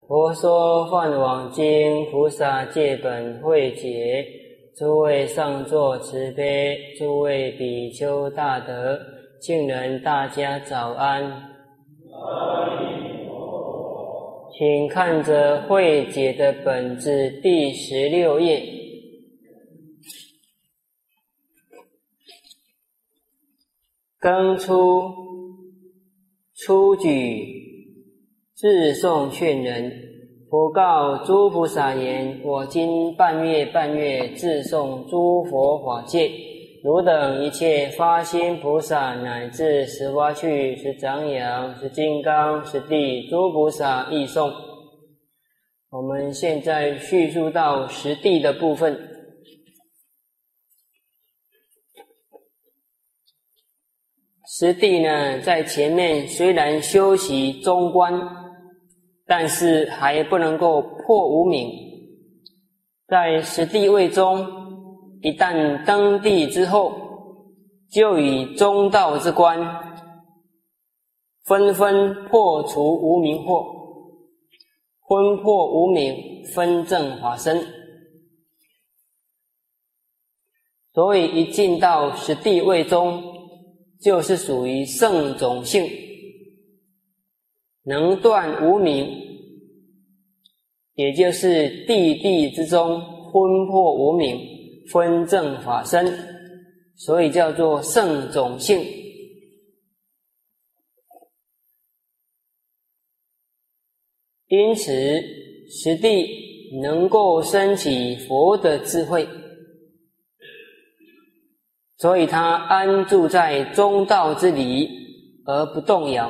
佛说梵网经，菩萨戒本会解。诸位上座慈悲，诸位比丘大德，敬人大家早安。请看着会解的本子第16页。庚初，初举，自诵劝人。佛告诸菩萨言：我今半月自诵诸佛法界，汝等一切发心菩萨，乃至十发趣、十长养、十金刚、十地诸菩萨亦诵。我们现在叙述到十地的部分。十地呢，在前面虽然修习中观，但是还不能够破无明。在十地位中，一旦登地之后，就以中道之观，纷纷破除无明惑，昏破无明，分正法身。所以一进到十地位中，就是属于圣种性，能断无明，也就是地之中昏破无明，分正法身，所以叫做圣种性。因此十地能够升起佛的智慧，所以他安住在中道之理而不动摇。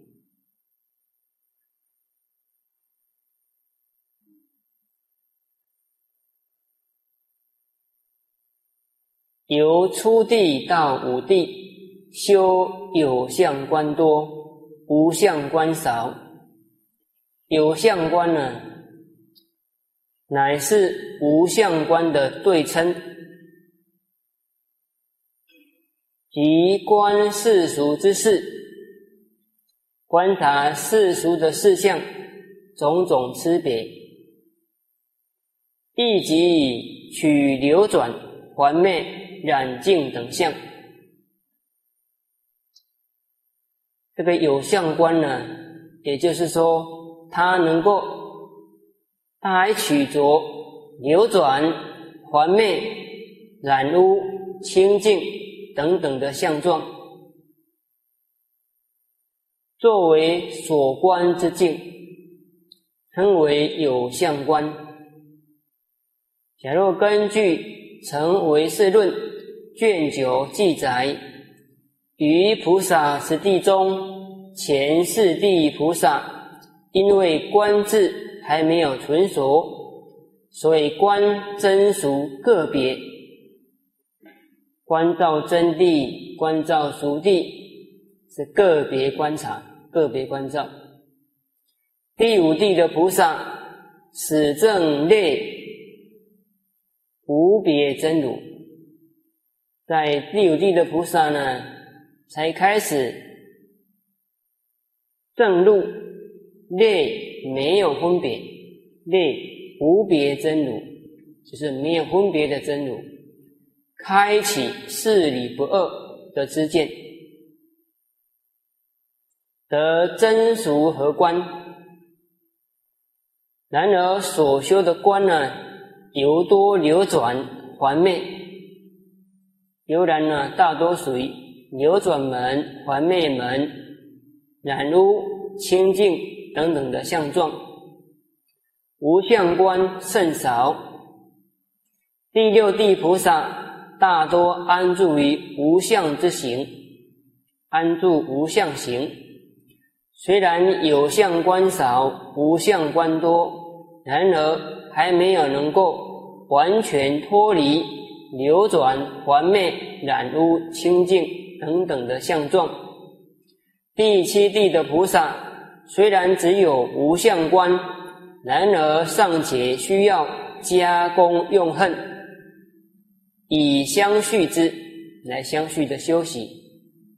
由初地到五地，修有相观多，无相观少。有相观呢，乃是无相观的对称，即观世俗之事，观察世俗的事项，种种差别，亦即取流转、还昧、染净等相。这个有相观呢，也就是说它能够来取着流转、还昧、染污、清净等等的相状，作为所观之境，称为有相观。假若根据《成唯识论》卷9记载，于菩萨十地中，前四地菩萨因为观智还没有纯熟，所以观真俗个别。观照真谛、观照俗谛是个别观察、个别观照。第五地的菩萨始证类无别真如，在第五地的菩萨呢，才开始证入类没有分别，类无别真如，就是没有分别的真如，开启事理不二的知见，得真俗合观。然而所修的观呢，由多流转还昧，悠然呢，大多属于流转门、还昧门、染污、清净等等的相状，无相观甚少。第六地菩萨大多安住于无相之行，安住无相行。虽然有相观少，无相观多，然而还没有能够完全脱离流转、还昧、染污、清净等等的相状。第七地的菩萨虽然只有无相观，然而尚且需要加功用恨，以相续之，来相续的修习。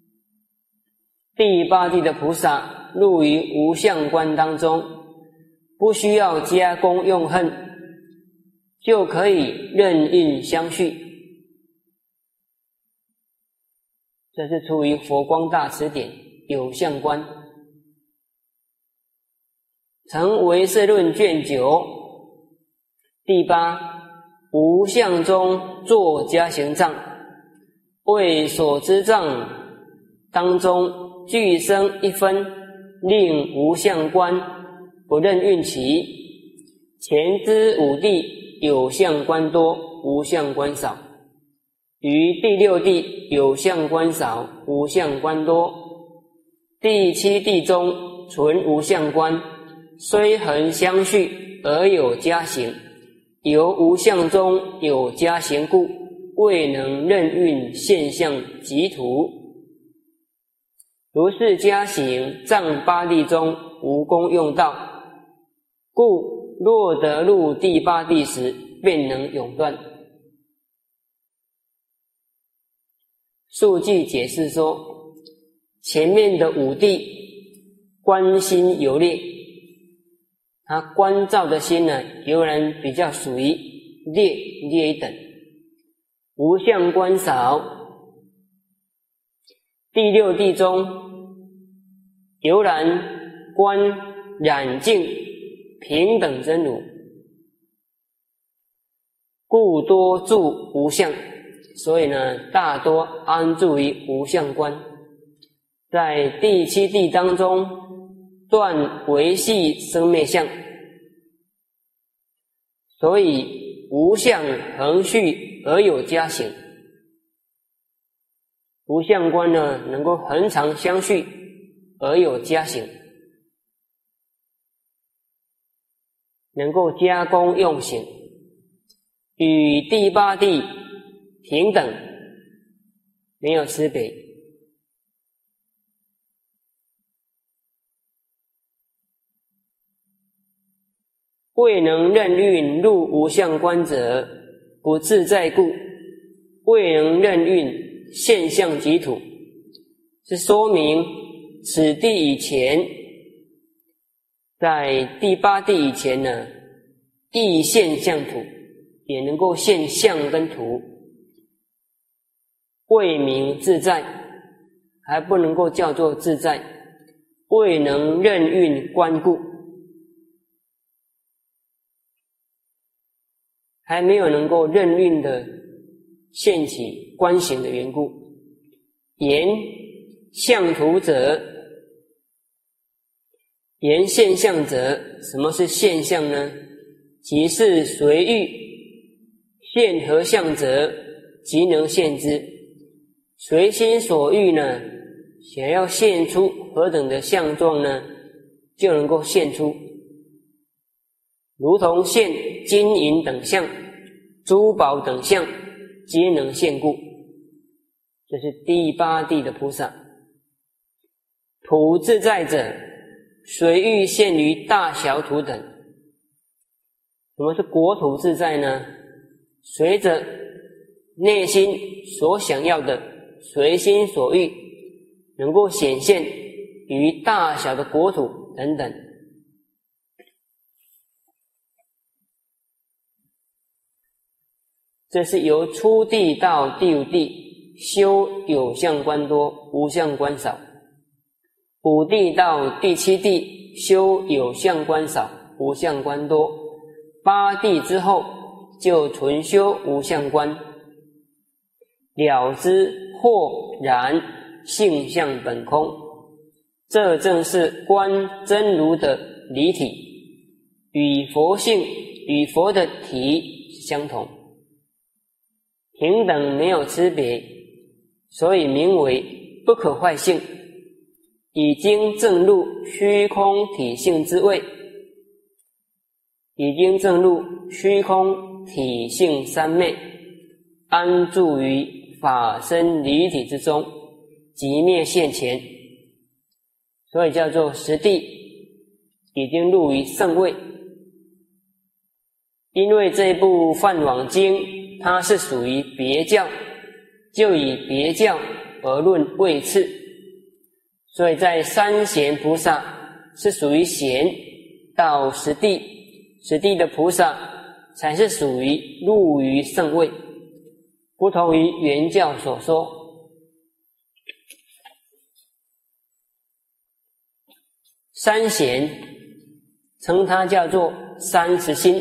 第八地的菩萨入于无相观当中， 不需要加功用恨，就可以任运相续。这是出于佛光大辞典有相观。成唯识论卷9第8，无相中作加行障，为所知障当中俱生一分，令无相观不任运起。前之5地有相观多，无相观少；于第6地有相观少，无相观多。第7地中纯无相观，虽恒相续而有加行，由无相中有加行故，未能任运现象即土。如是加行障8地中无功用道，故若得入第8地时，便能永断。数据解释说，前面的5地观心游劣，他观照的心呢，犹然比较属于劣一等，无相观少。第6地中犹然观染净平等真如，故多住无相，所以呢，大多安住于无相观。在第7地当中断维系生灭相，所以无相恒续而有加行。无相观呢，能够恒常相续而有加行，能够加功用行，与第8地平等，没有差别。未能任运入无相观者，不自在故；未能任运现象即土，是说明此地以前，在第8地以前呢，亦现象土，也能够现象跟土，未名自在，还不能够叫做自在，未能任运观故，还没有能够任运的现起观行的缘故。言相图者，言现象者，什么是现象呢？即是随欲现何相者，即能现之。随心所欲呢，想要现出何等的相状呢，就能够现出。如同现金银等相、珠宝等相，皆能现故。这是第8地的菩萨。土自在者，随欲现于大小土等。什么是国土自在呢？随着内心所想要的，随心所欲，能够显现于大小的国土等等。这是由初地到第5地修有相观多，无相观少。5地到第7地修有相观少，无相观多。8地之后就纯修无相观，了知豁然性相本空。这正是观真如的离体，与佛性与佛的体相同，平等没有差别，所以名为不可坏性，已经证入虚空体性之位，已经证入虚空体性三昧，安住于法身离体之中，即灭现前，所以叫做实地，已经入于圣位。因为这一部《梵网经》它是属于别教，就以别教而论位次，所以在三贤菩萨是属于贤， 到实地，实地的菩萨才是属于入于圣位，不同于原教所说。三贤称它叫做30心，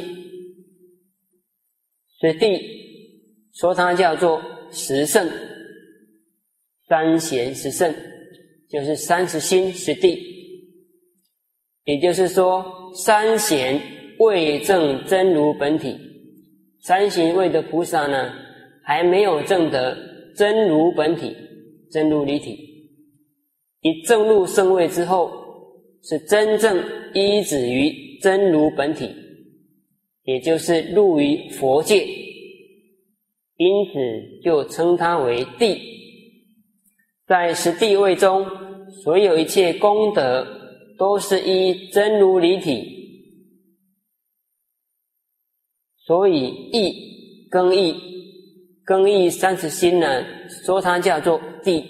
实地说它叫做十圣，三贤十圣就是30心实地。也就是说，三贤未证真如本体，三贤位的菩萨呢，还没有证得真如本体、真如离体。一证入圣位之后，是真正依止于真如本体，也就是入于佛界，因此就称它为地。在实地位中，所有一切功德都是依真如离体，所以义更义30心呢，说它叫做地。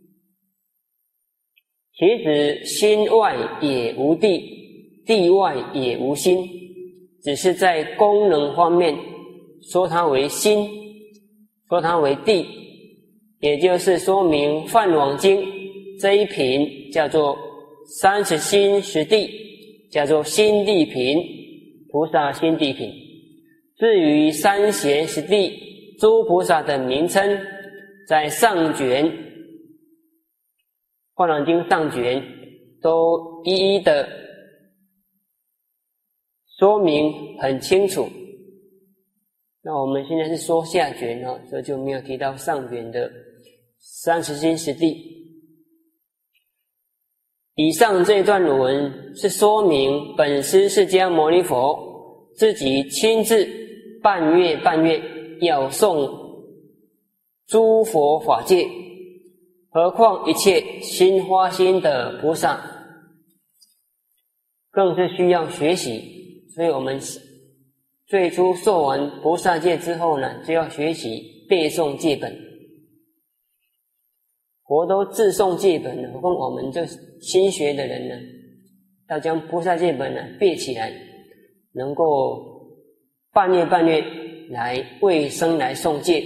其实心外也无地，地外也无心，只是在功能方面说它为心，说它为地，也就是说明《梵网经》这一品叫做30心实地，叫做心地品，菩萨心地品。至于三贤实地诸菩萨的名称，在上卷《梵网经》上卷都一一的说明很清楚。那我们现在是说下卷哦，所以就没有提到上卷的30心实地。以上这段文是说明本师释迦牟尼佛自己亲自半月要诵诸佛法界，何况一切心发心的菩萨，更是需要学习。所以我们最初受完菩萨戒之后呢，就要学习背诵戒本。佛都自诵戒本了，何况我们这新学的人呢，要将菩萨戒本呢背起来，能够半月来为生来诵戒。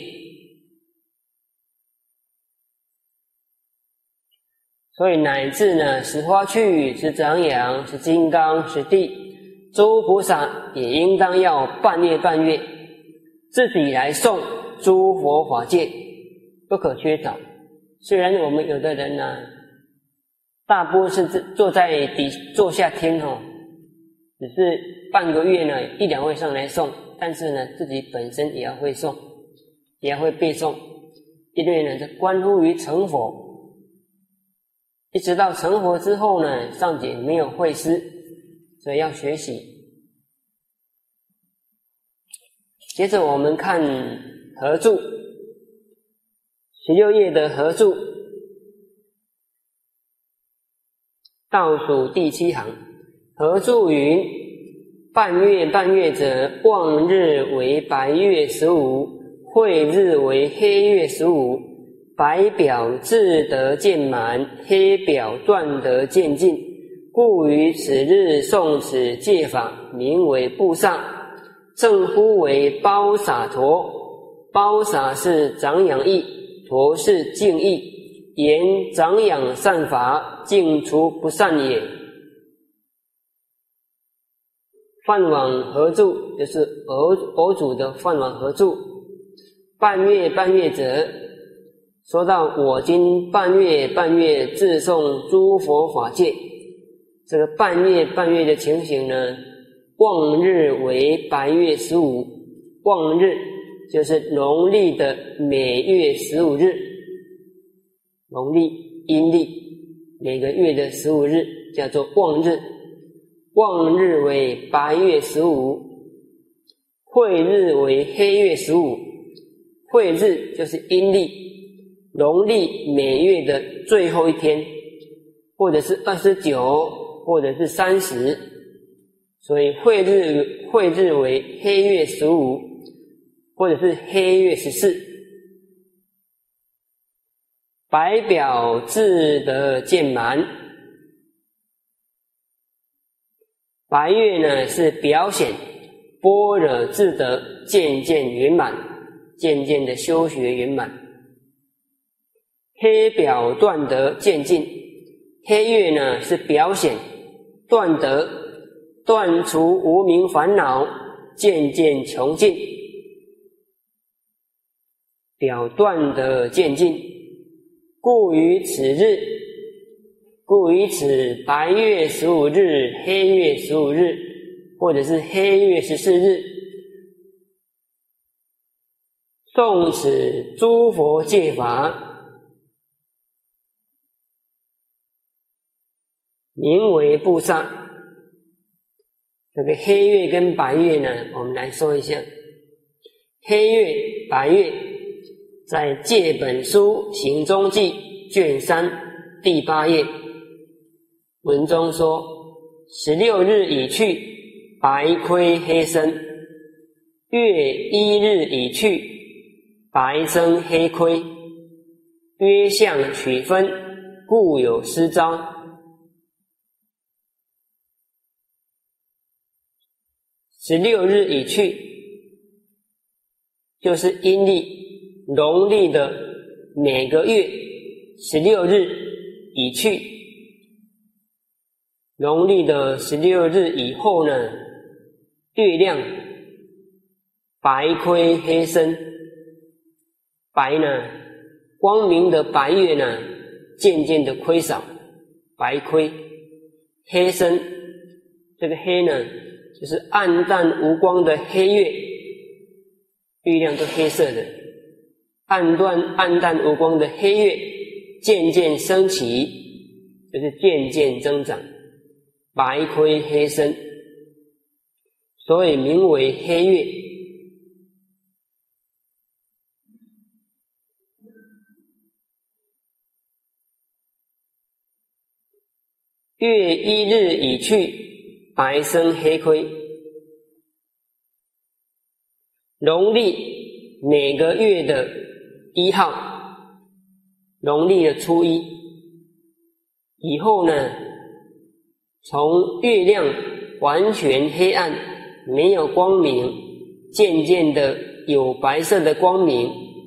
所以乃至呢，十花趣、十长养、十金刚、十地，诸菩萨也应当要半月自己来诵诸佛法界，不可缺少。虽然我们有的人呢，大部分是坐下听哦，只是半个月呢1、2位上来诵，但是呢自己本身也要会诵，也要会背诵，因为呢这关乎于成佛。一直到成佛之后呢，上解没有会师，所以要学习。接着我们看合注，16页的合注倒数第7行，合注云：半月者，望日为白月15，晦日为黑月15。白表自得渐满，黑表断得渐尽，故于此日诵此戒法，名为布萨，正呼为包洒陀。包洒是长养意，陀是净意，言长养善法，净除不善也。梵网合注就是偶主的梵网合注，半月者，说到我今半月自诵诸佛法界，这个半月的情形呢，望日为白月15，望日就是农历的每月15日，农历阴历每个月的15日叫做望日，望日为白月15，晦日为黑月15，晦日就是阴历农历每月的最后一天，或者是29，或者是30，所以晦日为黑月15，或者是黑月14。白表自得渐满， 白月呢是表显般若智德渐渐圆满，渐渐的修学圆满。黑表断得渐尽，黑月呢是表显断得断除无明烦恼，渐渐穷尽。表断得渐尽，故于此白月15日、黑月15日，或者是黑月14日，诵此诸佛戒法，名为布萨。这个黑月跟白月呢，我们来说一下。黑月、白月在戒本书行踪记卷3第8页文中说，16日已去，白亏黑生；月1日已去，白生黑亏。约相取分，故有失招。16日已去，就是阴历农历的每个月16日已去。农历的16日以后呢，月亮白亏黑生。白呢，光明的白月呢，渐渐的亏少，白亏。黑生，这个黑呢，就是暗淡无光的黑月，月亮都黑色的，暗淡无光的黑月渐渐升起，就是渐渐增长，白亏黑生，所以名为黑月。月1日已去，白生黑亏。农历每个月的1号，农历的初1以后呢，从月亮完全黑暗没有光明，渐渐的有白色的光明，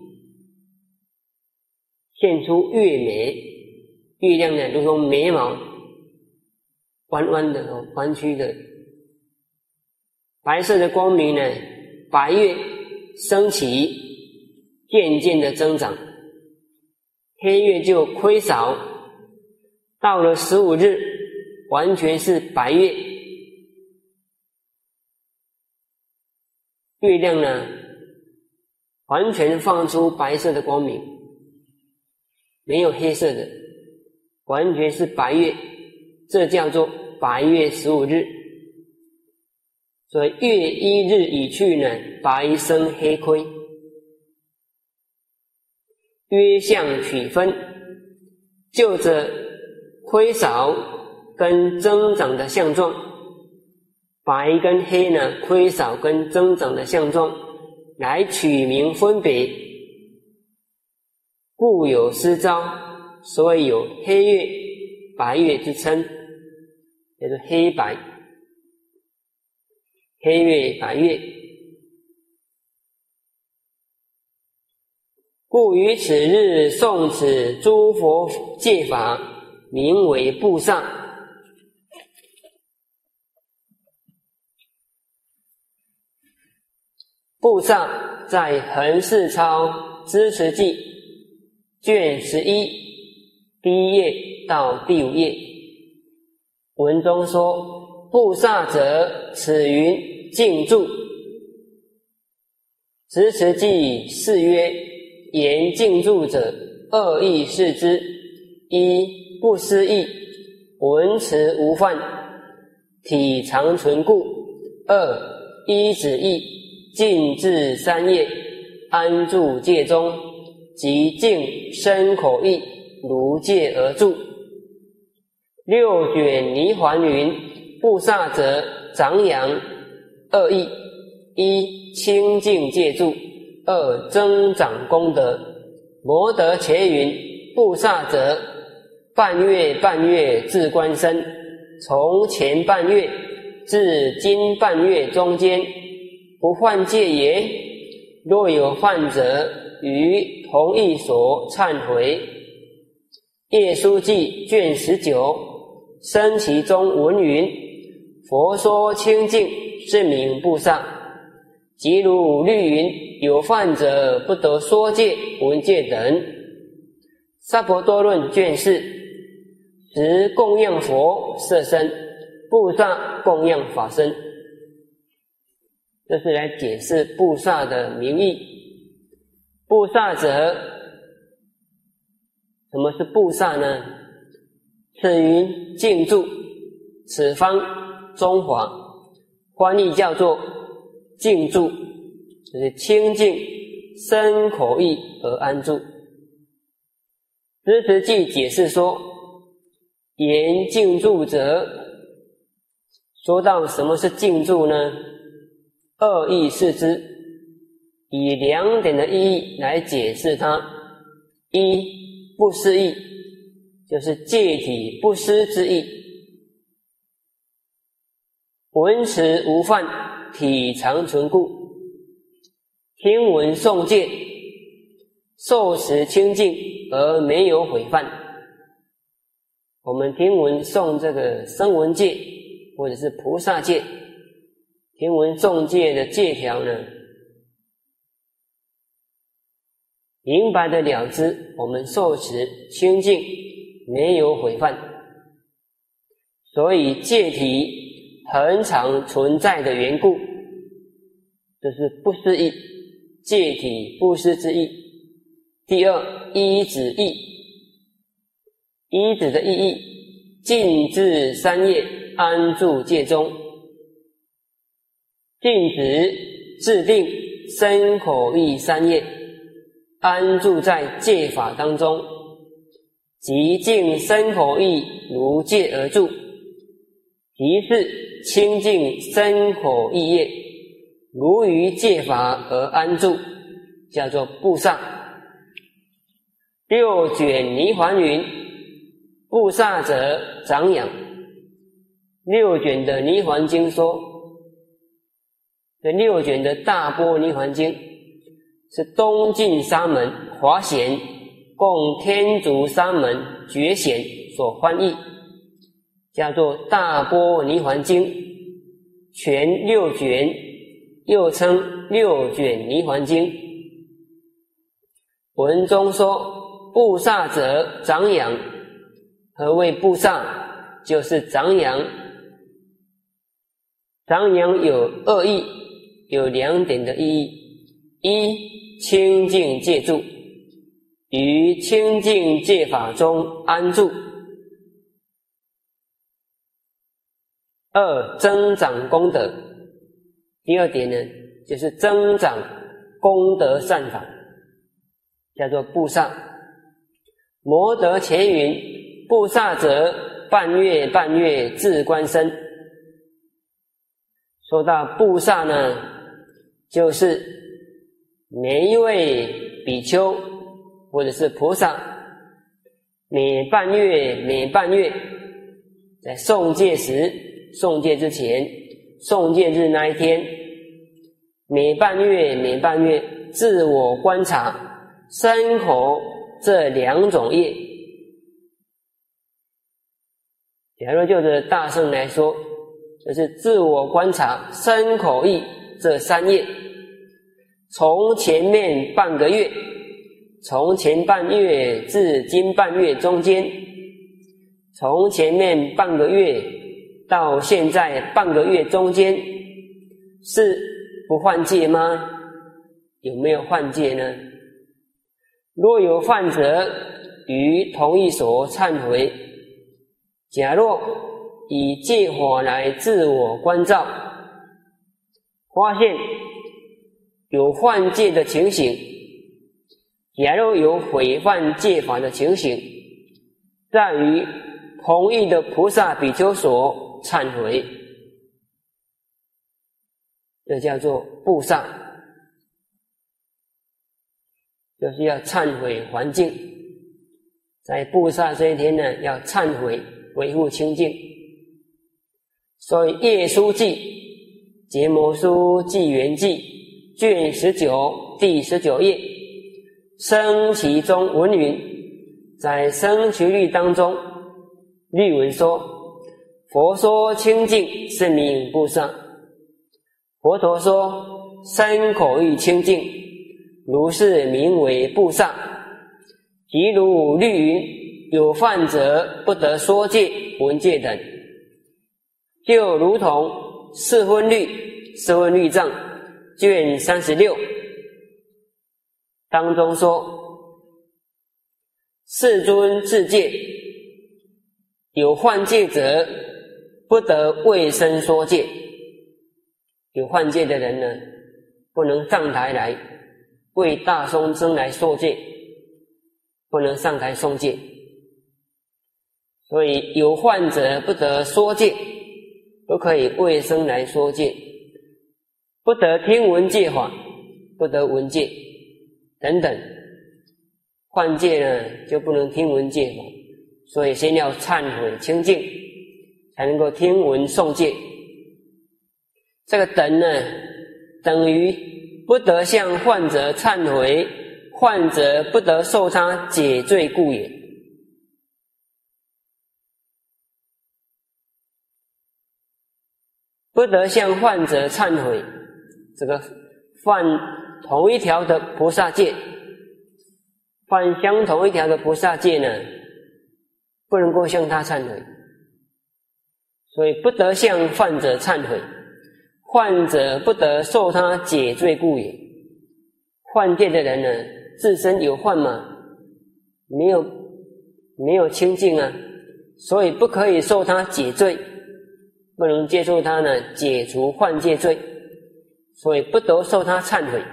现出月眉。月亮呢，如同眉毛，弯弯的弯曲的，白色的光明呢，白月升起，渐渐的增长，黑月就亏少，到了15日完全是白月。月亮呢，完全放出白色的光明，没有黑色的，完全是白月，这叫做白月15日。所以月1日已去呢，白生黑亏。约相取分，就着亏少跟增长的相状，白跟黑呢，亏少跟增长的相状来取名分别，故有失招，所以有黑月、白月之称，叫做黑白。黑月、白月，故于此日诵此诸佛戒法，名为布萨。布萨在恒世超支持记卷11第1页到第5页文中说，布萨者，此云静住。支持记是曰，言静住者2义释之：一、不思议，文辞无犯，体常存固；二、依止意，静至3夜，安住戒中，即静身口意，如戒而住。6卷泥环云，布萨者长养2义：一、清净戒住；二、增长功德。摩德伽云，布萨者半月半月自观身，从前半月至今半月中间，不犯戒也。若有犯者，于同一所忏悔。叶书记卷19，生其中文云：佛说清净，是名布萨。即如律云：有犯者，不得说戒、闻戒等。萨婆多论卷4，十供养佛色身，布萨供养法身。这是来解释布萨的名义。布萨者，什么是布萨呢？此云静住，此方中华，翻译叫做静住，就是清净身口意而安住。支持记解释说，言静住者，说到什么是静住呢？二义释之，以2点的意义来解释它。一，不思议，就是戒体不思之意。闻持无犯，体常存故。听闻诵戒，受持清净而没有毁犯。我们听闻诵这个声闻戒或者是菩萨戒，听闻诵戒的戒条呢，明白的了知，我们受持清净，没有毁犯。所以戒体恒常存在的缘故，这是不思议，戒体不思之意。第二，依止意，依止的意义，静至3业，安住戒中。静止制定身口意3业，安住在戒法当中，即净身口意如戒而住，即是清净身口意业，如于戒法而安住，叫做布萨。六卷泥环云：布萨者，长养。六卷的泥环经说，这六卷的大般泥环经是东晋沙门华显供天竺沙门觉显所翻译，叫做大般泥环经，全六卷，又称六卷泥环经。文中说，布萨者，长养。何谓布萨？就是长养。长养有2义，有2点的意义。一，清净戒住，于清净戒法中安住。二，增长功德。第二点呢，就是增长功德善法，叫做布萨。摩德前云：布萨者，半月半月自观身。说到布萨呢，就是每一位比丘或者是菩萨，每半月在诵戒时，诵戒之前，诵戒日那一天，每半月自我观察身口这2种业。假如就是大圣来说，就是自我观察身口意这3业，从前面半个月，从前半月至今半月中间，从前面半个月到现在半个月中间，是不犯戒吗？有没有犯戒呢？若有犯者，于同一所忏悔。假若以戒法来自我关照，发现有犯戒的情形，假若有毁犯戒法的情形，在于同一的菩萨比丘所忏悔，这叫做布萨，就是要忏悔还净。在布萨这一天呢，要忏悔，维护清净。 所以《业书记》结摩书纪元记卷19第19页，生其中文云，在生其律当中，律文说：佛说清净是名菩萨。佛陀说身口意清净，如是名为菩萨。即如律云，有犯者不得说戒、闻戒等。就如同四分律藏卷36当中说，世尊自戒，有犯戒者不得为身说戒。有犯戒的人呢，不能上台来为大众生来说戒，不能上台诵戒。所以有犯者不得说戒，不可以为身来说戒，不得听闻戒法，不得闻戒等等。犯戒呢，就不能听闻戒法，所以先要忏悔清净，才能够听闻诵戒。这个等呢，等于不得向患者忏悔，患者不得受他解罪故也。不得向患者忏悔，这个犯同一条的菩萨戒，犯相同一条的菩萨戒呢，不能够向他忏悔，所以不得向犯者忏悔，患者不得受他解罪故也。犯戒的人呢，自身有犯吗？没有清净啊，所以不可以受他解罪，不能接受他呢解除犯戒罪，所以不得受他忏悔。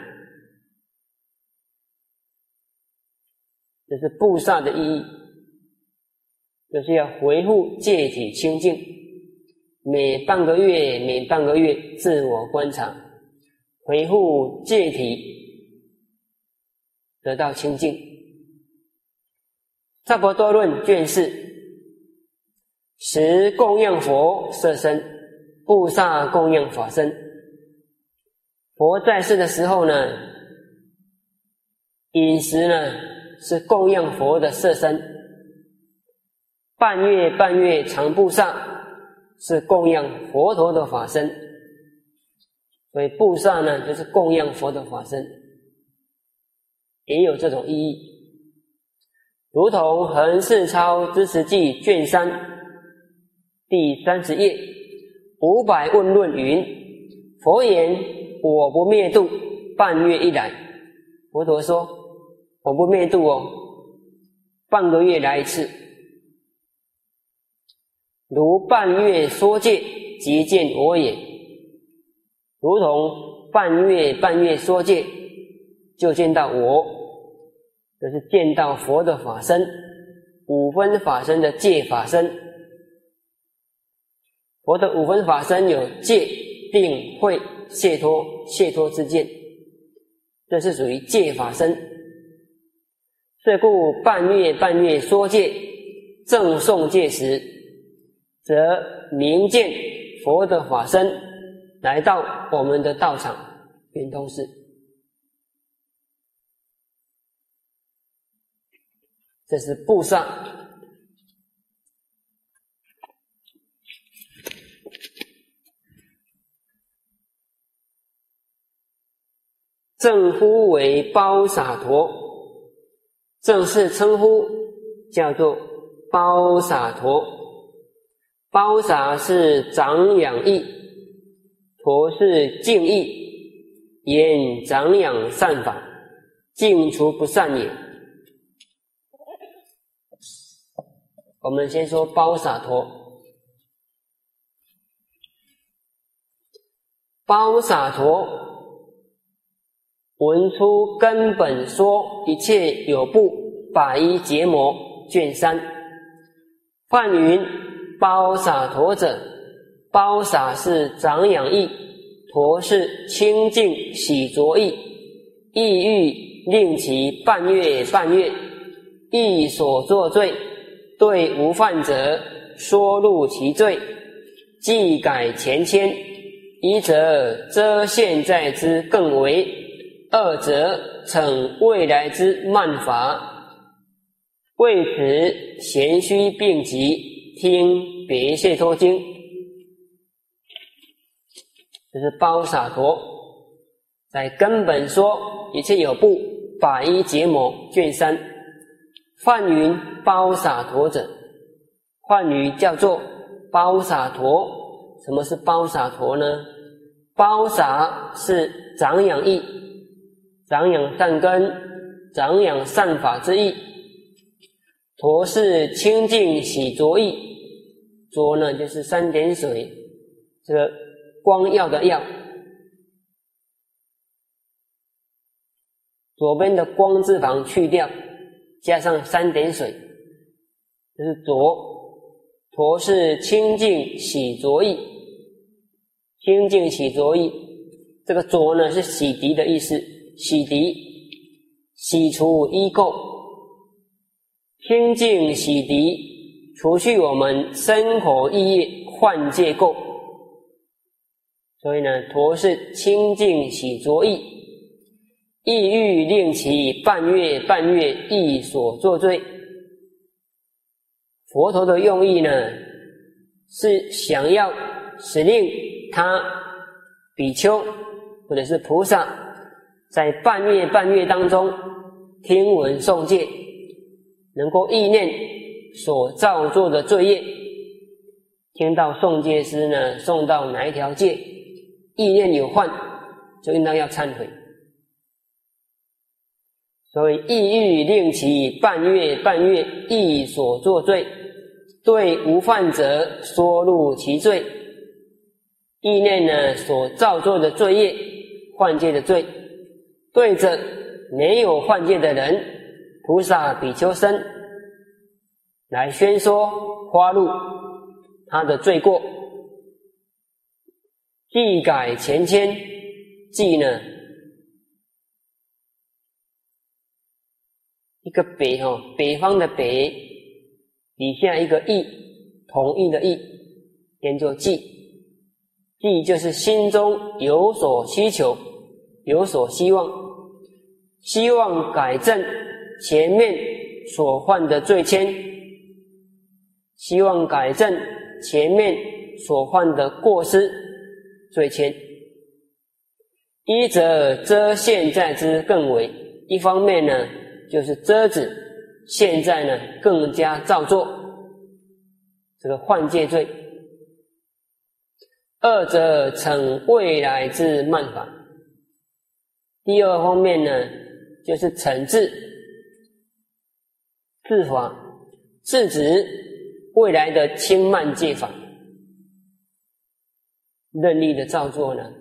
这是布萨的意义，就是要维护戒体清净，每半个月自我观察，维护戒体得到清净。萨婆多论卷4，时供养佛色身，布萨供养法身。佛在世的时候呢，饮食呢是供养佛的色身，半月常布萨是供养佛陀的法身，所以布萨呢就是供养佛的法身，也有这种意义。如同恒世超知识记卷3第30页500问论云：佛言我不灭度，半月一来。佛陀说我不灭度哦，半个月来一次。如半月说戒，即见我也。如同半月说戒，就见到我，就是见到佛的法身，五分法身的戒法身。佛的五分法身有戒、定、慧、解脱之见，这是属于戒法身。是故半月说戒，正诵戒时，则明见佛的法身来到我们的道场圆通寺。这是布萨。正呼为包洒陀，正式称呼叫做包洒陀。包洒是长养意，陀是净意，言长养善法，净除不善也。我们先说包洒陀。包洒陀文出根本说一切有部百一结摩卷3。梵云包洒陀者，包洒是长养意，陀是清净洗濯意，意欲令其半月意所作罪，对无犯者说入其罪， 既改前愆，一则遮现在之更为，二则逞未来之慢法。为此闲虚并集，听别解脱经。这是包洒陀在根本说一切有部百一结摩卷3，梵云包洒陀者，梵语叫做包洒陀。什么是包洒陀呢？包洒是长养意，长养善根，长养善法之意。陀是清净洗浊意，浊呢就是3点水，这个光耀的耀，左边的光字旁去掉，加上3点水，这是浊。陀是清净洗浊意，清净洗浊意，这个浊呢是洗涤的意思，洗涤，洗除依垢，清净洗涤，除去我们身口意业幻界垢。所以呢，陀是清净洗浊意，意欲令其半月半月意所作罪。佛陀的用意呢，是想要使令他比丘或者是菩萨在半月半月当中听闻诵戒，能够意念所造作的罪业。听到诵戒师呢诵到哪一条戒，意念有患，就应当要忏悔。所以意欲令其半月半月意所作罪，对无犯者说入其罪。意念呢所造作的罪业，犯戒的罪，对着没有犯戒的人，菩萨比丘僧来宣说发露他的罪过。既改前愆，既呢一个北北方的北，底下一个义，统一的义，念作既。既就是心中有所需求，有所希望，希望改正前面所犯的罪愆，希望改正前面所犯的过失罪愆。一则遮现在之更为，一方面呢就是遮止现在呢更加造作这个犯戒罪。二则逞未来之慢法，第二方面呢就是惩治治法，制止未来的轻慢戒法，任意的造作呢，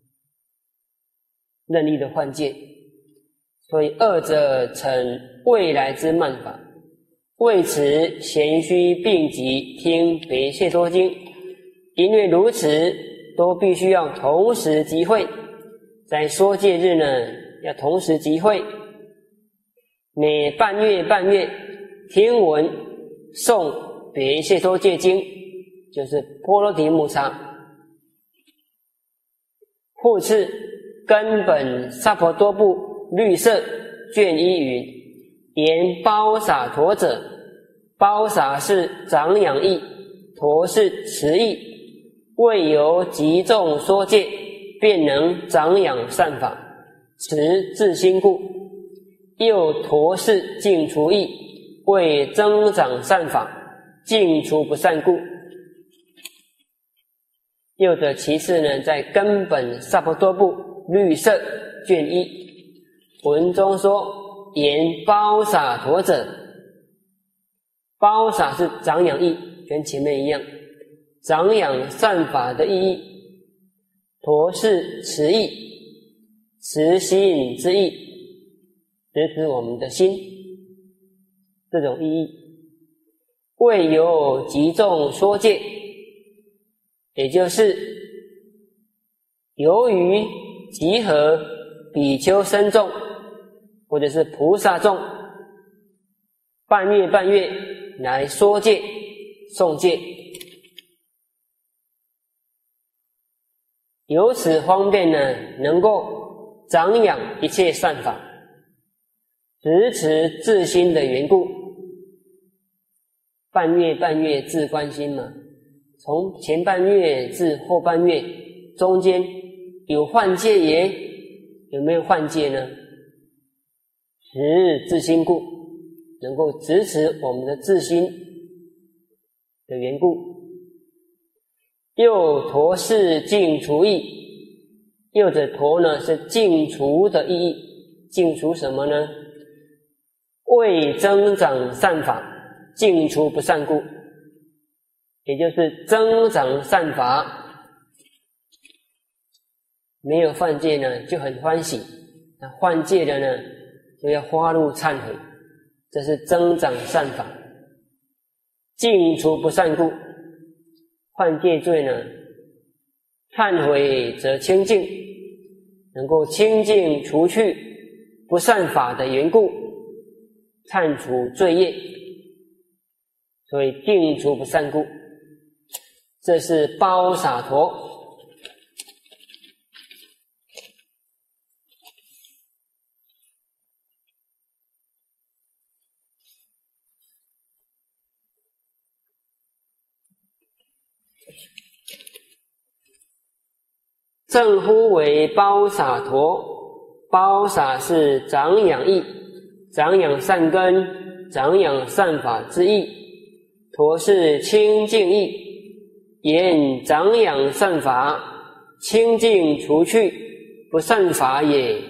任意的犯戒。所以二者逞未来之慢法，为此闲虚并集听别解脱经。因为如此，都必须要同时集会，在说戒日呢要同时集会，每半月半月听闻诵别解脱戒经，就是波罗提木叉。复次，根本萨婆多部律色卷1云：言包洒陀者，包洒是长养意，陀是持意，未由集众说戒，便能长养善法，持自心故。又陀是净除意，为增长善法，净除不善故。又者其次呢，在根本萨婆多部律色卷1文中说：言包洒陀者，包洒是长养意，跟前面一样，长养善法的意义。陀是持意，持心之意，指使我们的心，这种意义。未由集众说戒，也就是由于集合比丘僧众或者是菩萨众，半月半月来说戒诵戒， 由此方便呢，能够长养一切善法，持持自心的缘故。半月半月自观心嘛，从前半月至后半月中间有换界也，有没有换界呢？持自心故，能够支持我们的自心的缘故。又陀是净除义，又者陀呢是净除的意义，净除什么呢？为增长善法，净除不善故，也就是增长善法。没有犯戒呢就很欢喜，那犯戒的呢就要发怒忏悔，这是增长善法。净除不善故，犯戒罪呢忏悔则清净，能够清净除去不善法的缘故，忏除罪业，所以净除不善故，这是包洒陀。正呼为包洒陀，包洒是长养意，长养善根，长养善法之意。陀是清净意，言长养善法，清净除去不善法也。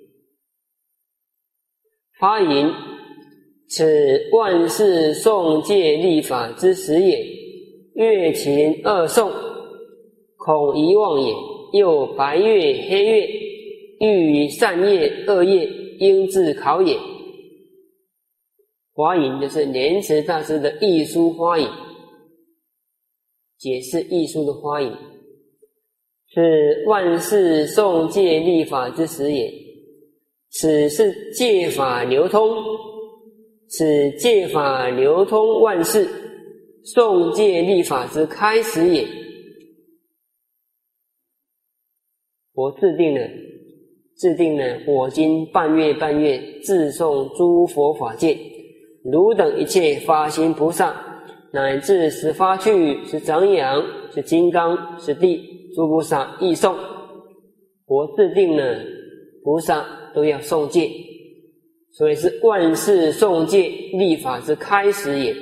发引：此万世诵戒立法之时也，月勤二诵，恐遗忘也。又白月黑月，欲善业恶业，应自考也。华引就是莲池大师的译书华引，解释译书的华引。是万世诵戒立法之时也，此是戒法流通，此戒法流通万世，诵戒立法之开始也。我制定了我今半月半月自诵诸佛法戒，汝等一切发心菩萨，乃至十发趣、十长养、十金刚、十地诸菩萨亦诵。我制定了菩萨都要诵戒，所以是万世诵戒立法之开始也。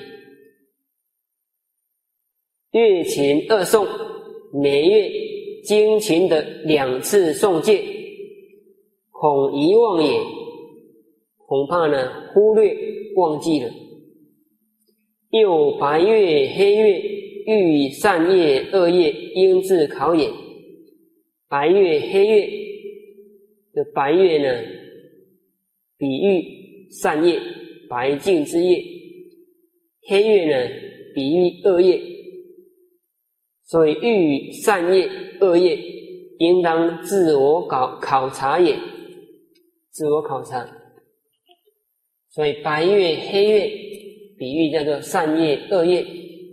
月勤二诵，每月精勤的2次诵戒，恐遗忘也，恐怕呢忽略忘记了。又白月黑月，欲善业恶业，应自考也。白月黑月的白月呢，比喻善业白净之业，黑月呢比喻恶业，所以欲善业恶业，应当自我考察也，自我考察。所以白月黑月比喻叫做善业恶业，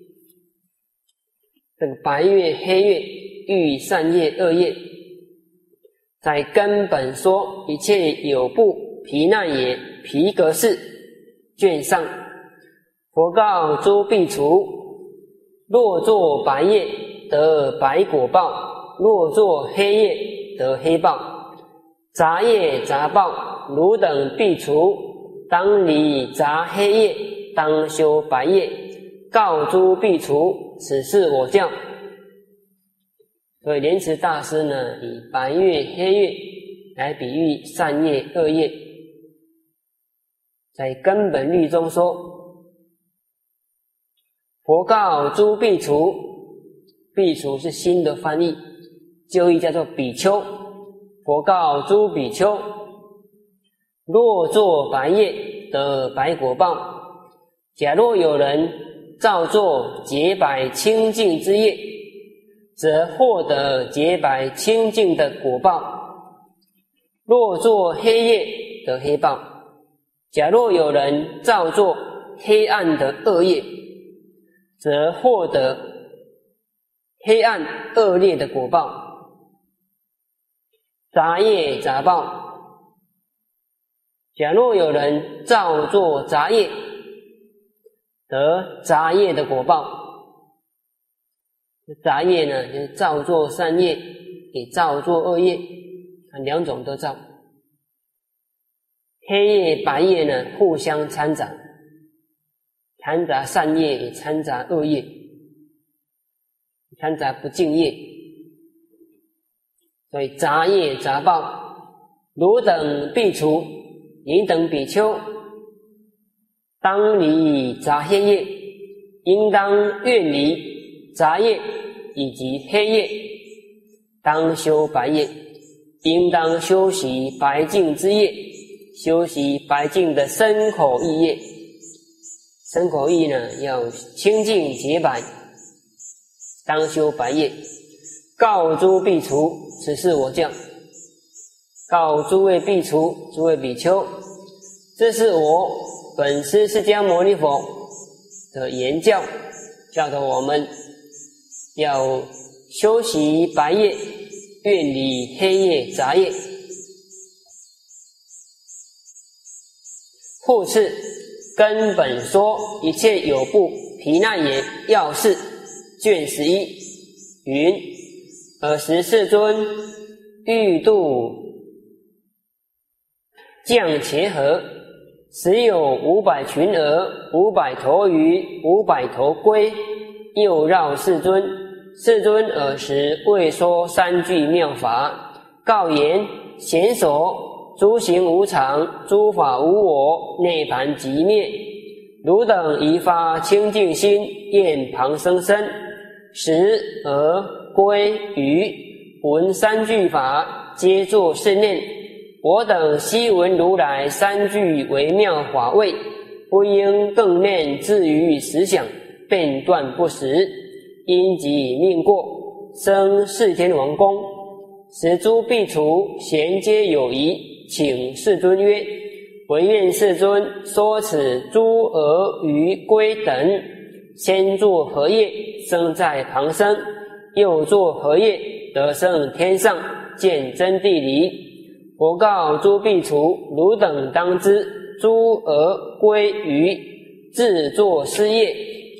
这个白月黑月欲善业恶业，在根本说一切有部毗那耶毗格式卷上，佛告诸苾芻：若作白业，得白果报；若作黑业，得黑报。杂业杂报，汝等苾芻当离杂黑业，当修白业。告诸苾芻，此是我教。所以莲池大师呢，以白月黑月来比喻善业恶业。在根本律中说，佛告诸苾芻，苾芻是新的翻译，旧译叫做比丘。佛告诸比丘：若作白业，得白果报。假若有人造作洁白清净之业，则获得洁白清净的果报；若作黑业，得黑报。假若有人造作黑暗的恶业，则获得黑暗恶劣的果报。 杂业杂报。假若有人造作杂业，得杂业的果报。杂业呢，就是造作善业，也造作恶业，两种都造。黑业白业呢，互相掺杂，掺杂善业也掺杂恶业，掺杂不净业，所以杂业杂报，汝等必除。汝等比丘，当离杂黑业，应当远离杂业以及黑业，当修白业，应当修习白净之业，修习白净的身口意业。身口意呢，要清净洁白，当修白业。告诸比丘，此是我教。告诸位比丘、诸位比丘，这是我本师释迦牟尼佛的言教，教导我们要修习白业，远离黑业杂业。复次，根本说一切有部毗那耶要事卷11云：尔时世尊欲度降伽河，时有500群鹅、500头鱼、500头龟，又绕世尊。世尊尔时为说3句妙法，告言：贤所，诸行无常，诸法无我，涅槃即灭。汝等宜发清净心，厌旁生身。时鹅、龟、鱼闻3句法，皆作是念：我等悉闻如来3句微妙法味，不应更念至于实想，便断不实，因即命过，生世天王宫。时诸比丘咸皆有疑，请世尊曰：唯愿世尊说此诸鹅、鱼、龟等，先作何业，生在旁生？又作何业，得生天上，见真谛理？佛告诸比丘，汝等当知，诸鹅、龟、鱼自作是业，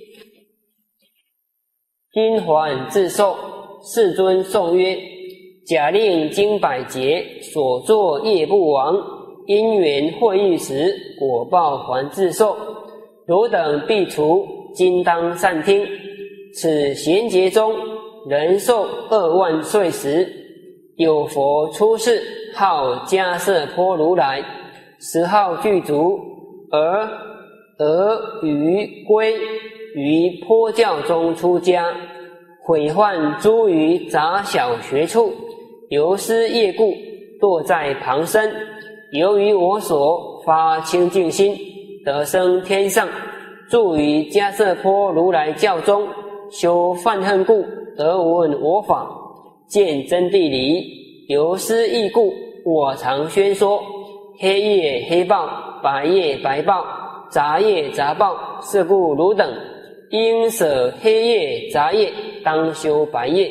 今还自受。世尊颂曰：假令经百劫，所作业不亡，因缘会遇时，果报还自受。汝等必除，今当善听。此贤劫中，人寿2万岁时，有佛出世，号迦叶波如来，时号具足，而鹅、鱼、龟于波教中出家，毁患诸于杂小学处，由师业故，堕在旁生。由于我所发清净心，得生天上，住于迦叶波如来教中，修犯恨故，得闻我法，见真谛理。由师意故，我常宣说黑业黑报，白业白报，杂业杂报。是故汝等应舍黑业杂业，当修白业。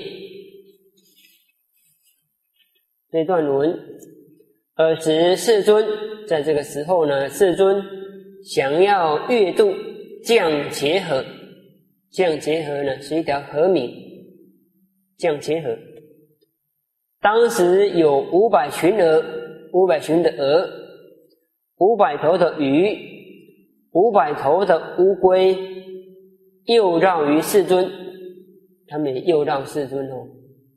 这段文，尔时世尊，在这个时候呢，世尊想要越度降伽河。降伽河呢，是一条河名，降伽河。当时有500群鹅，500群的鹅，500头的鱼，500头的乌龟，又绕于世尊，他们也又绕世尊哦。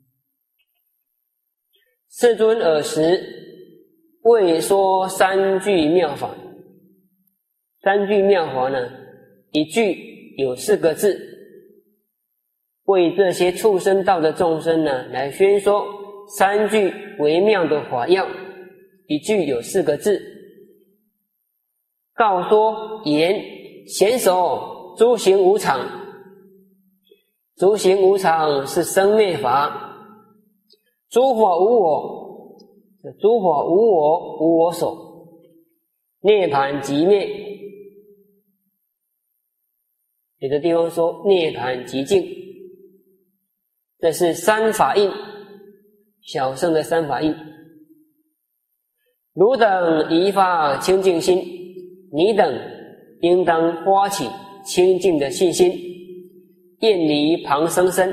世尊尔时为说3句妙法。3句妙法呢，一句有4个字，为这些畜生道的众生呢，来宣说3句微妙的法要，一句有4个字。告说言：贤所，诸行无常。诸行无常是生灭法，诸法无我，诸法无我，无我所，涅槃即灭。有的地方说涅槃即净，这是3法印，小乘的3法印。 汝等宜发清净心，你等应当发起清净的信心，厌离旁生身。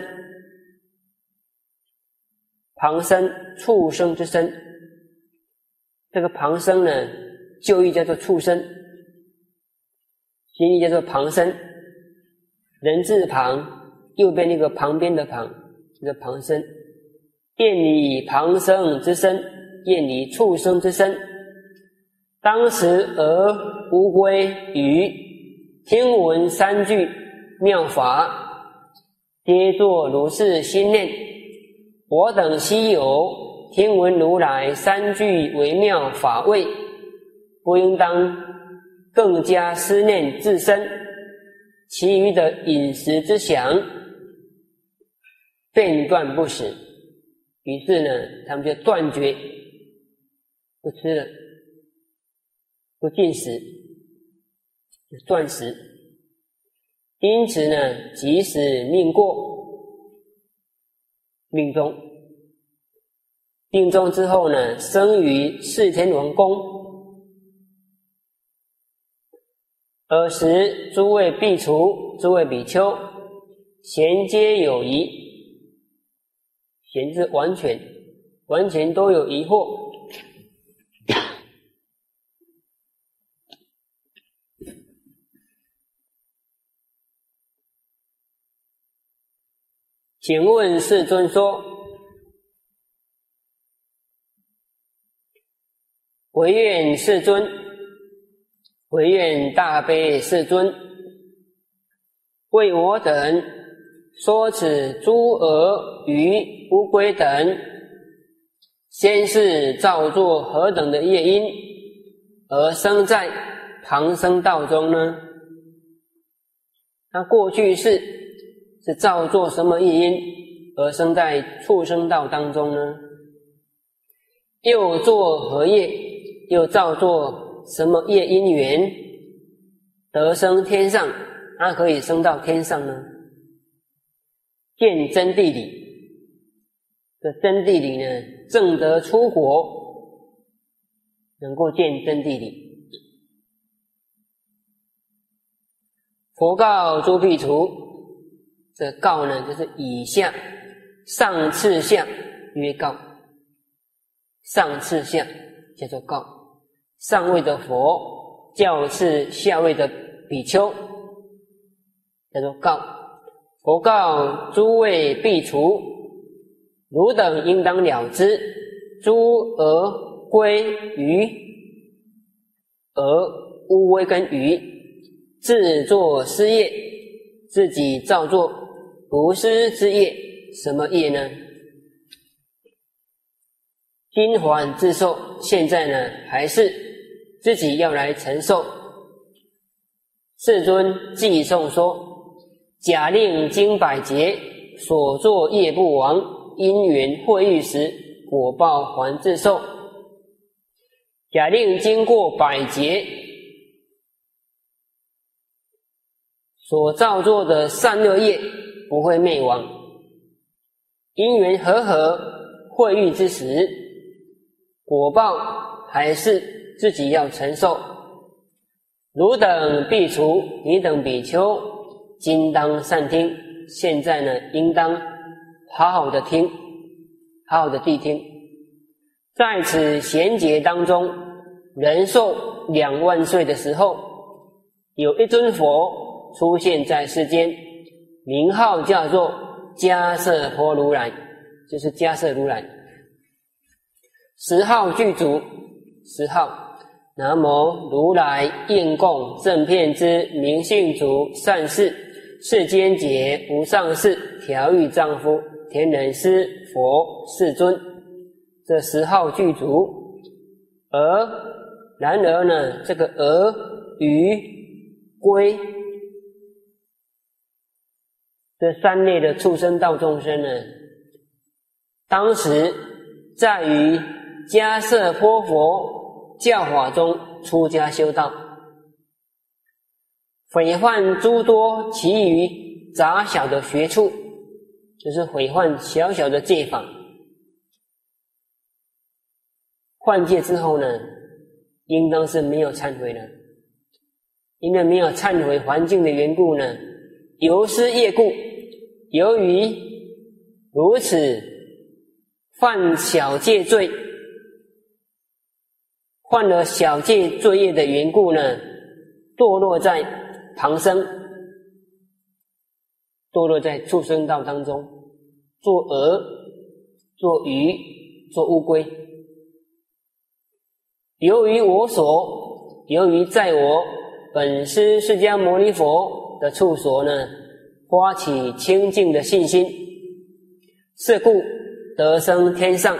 旁生，畜生之身。这个旁生呢，就义叫做畜生，音译叫做旁生。人字旁，右边那个旁边的旁，这个旁生。厌离旁生之身，厌离畜生之身。当时而乌龟、鱼听闻三句妙法，皆作如是心念：我等昔有听闻如来三句微妙法味，不应当更加思念自身，其余的饮食之想便断不使。于是呢，他们就断绝不吃了，不进食，断食。因此呢，即使命过，命终。命终之后呢，生于四天王宫。尔时诸位苾芻、诸位比丘，咸皆有疑。咸是完全都有疑惑。请问世尊说：唯愿世尊，唯愿大悲世尊，为我等说此诸鹅、鱼、乌龟等先是造作何等的业因，而生在旁生道中呢？那过去是造作什么业因而生在畜生道当中呢？又作何业，又造作什么业因缘得生天上，它可以升到天上呢？见真谛理，这真谛理呢，证得出国，能够见真谛理。佛告诸苾芻，这告呢，就是以下上次下曰告，上次下叫做告，上位的佛教次下位的比丘叫做告。佛告诸位苾芻，汝等应当了知，诸鹅、龟、鱼，鹅、乌龟跟鱼自作私业，自己造作如施之业。什么业呢？今还自受，现在呢还是自己要来承受。世尊偈颂说：假令经百劫，所作业不亡，因缘会遇时，果报还自受。假令经过百劫所造作的善恶业不会灭亡，因缘和合会遇之时，果报还是自己要承受。汝等苾芻，你等比丘，今当善听。现在呢，应当好好的听，好好的谛听。在此贤劫当中，人寿2万岁的时候，有一尊佛出现在世间，名号叫做迦叶波如来，就是迦叶如来。10号具足，10号。南无如来应供正遍知明信足善事世间解无上士调御丈夫天人师佛世尊，这10号具足。然而呢，这个鹅、鱼、龟这3类的畜生道众生呢，当时在于迦叶波佛教法中出家修道，毁犯诸多其余杂小的学处，就是毁犯小小的戒法， 犯戒之后呢，应当是没有忏悔的，因为没有忏悔环境的缘故呢，由师业故，由于如此犯小戒罪，犯了小戒罪业的缘故呢，堕落在旁生，堕落在畜生道当中，做鹅，做鱼，做乌龟。由于在我本师释迦牟尼佛的处所呢，发起清净的信心，是故得生天上。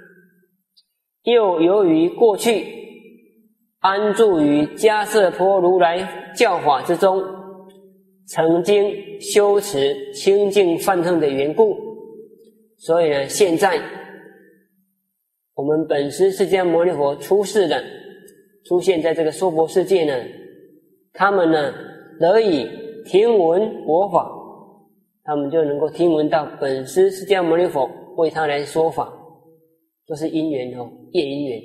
又由于过去安住于迦叶婆如来教法之中，曾经修持清净梵行的缘故，所以呢，现在我们本师释迦牟尼佛出世了，出现在这个娑婆世界呢，他们呢得以听闻佛法，他们就能够听闻到本师释迦牟尼佛为他来说法，都是因缘哦，业因缘。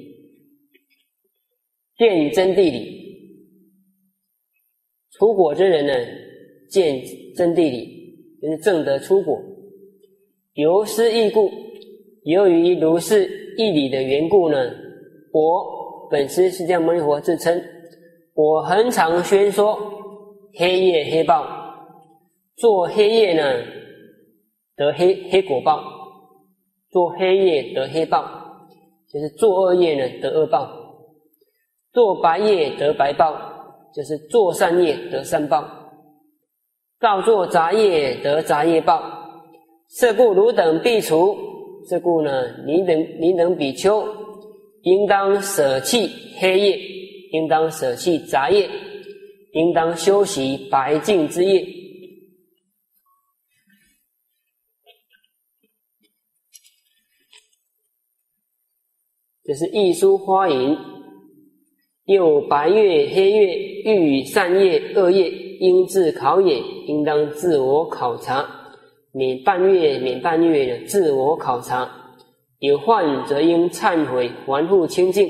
见真谛理，出果之人呢，见真谛理，就是证得出果。由师义故，由于如是义理的缘故呢，我本师释迦牟尼佛自称，我恒常宣说黑业黑报，做黑业呢得黑果报，做黑业得黑报，就是做恶业呢得恶报，做白业得白报，就是做善业得善报，造作杂业得杂业报。是故汝等必除，是故呢，你等比丘应当舍弃黑业，应当舍弃杂业，应当修习白净之业。这是一书花引，又白月黑月欲善业恶业，应自考也，应当自我考察。每半月的自我考察，有患则应忏悔还复清净。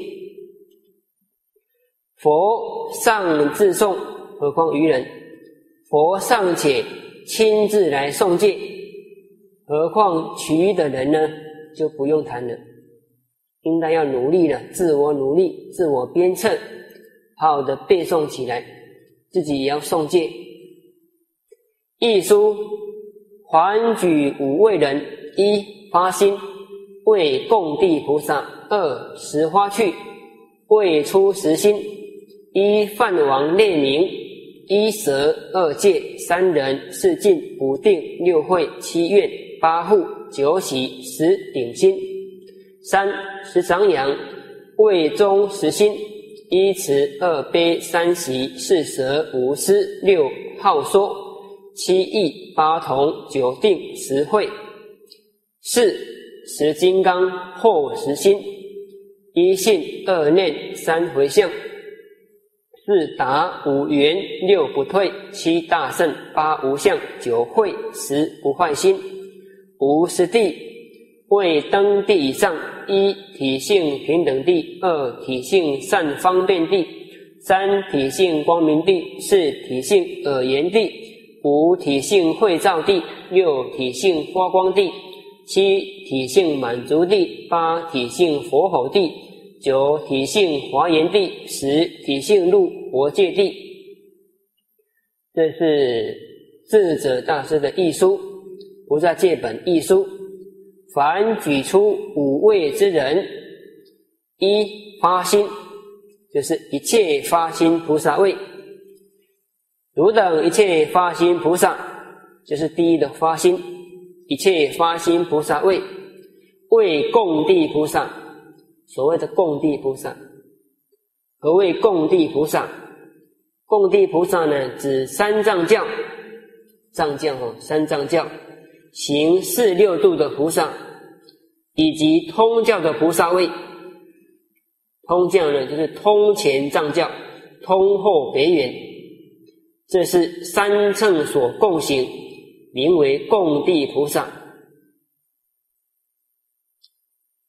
佛尚自诵，何况于人？佛尚且亲自来诵戒，何况其余的人呢？就不用谈了。应当要努力了，自我努力，自我鞭策，好好的背诵起来，自己也要诵戒。一书还举五位人：一发心，为供地菩萨；二拾花去，为出实心；一梵王列名；一舍，二戒，三人，四敬，五定，六会，七愿，八护，九喜，十顶心；三十长养，为中实心；一持，二悲，三喜，四舍，五施，六好说，七意，八同，九定，十会。四十金刚，后十心；一信，二念，三回向；四达，五圆，六不退，七大圣，八无相，九会，十不坏心。五十地，为登地以上：一体性平等地，二体性善方便地，三体性光明地，四体性耳言地，五体性会照地，六体性发光地，七体性满足地，八体性佛吼地，九体性华严地，十体性入佛界地。这是智者大师的译书，菩萨戒本译书。凡举出五位之人：一发心，就是一切发心菩萨位。汝等一切发心菩萨，就是第一的发心，一切发心菩萨位，为供地菩萨。所谓的供地菩萨，何谓供地菩萨？供地菩萨呢，指三藏教，藏教三藏教行四六度的菩萨，以及通教的菩萨位。通教呢，就是通前藏教，通后别圆。这是三乘所共行，名为供地菩萨。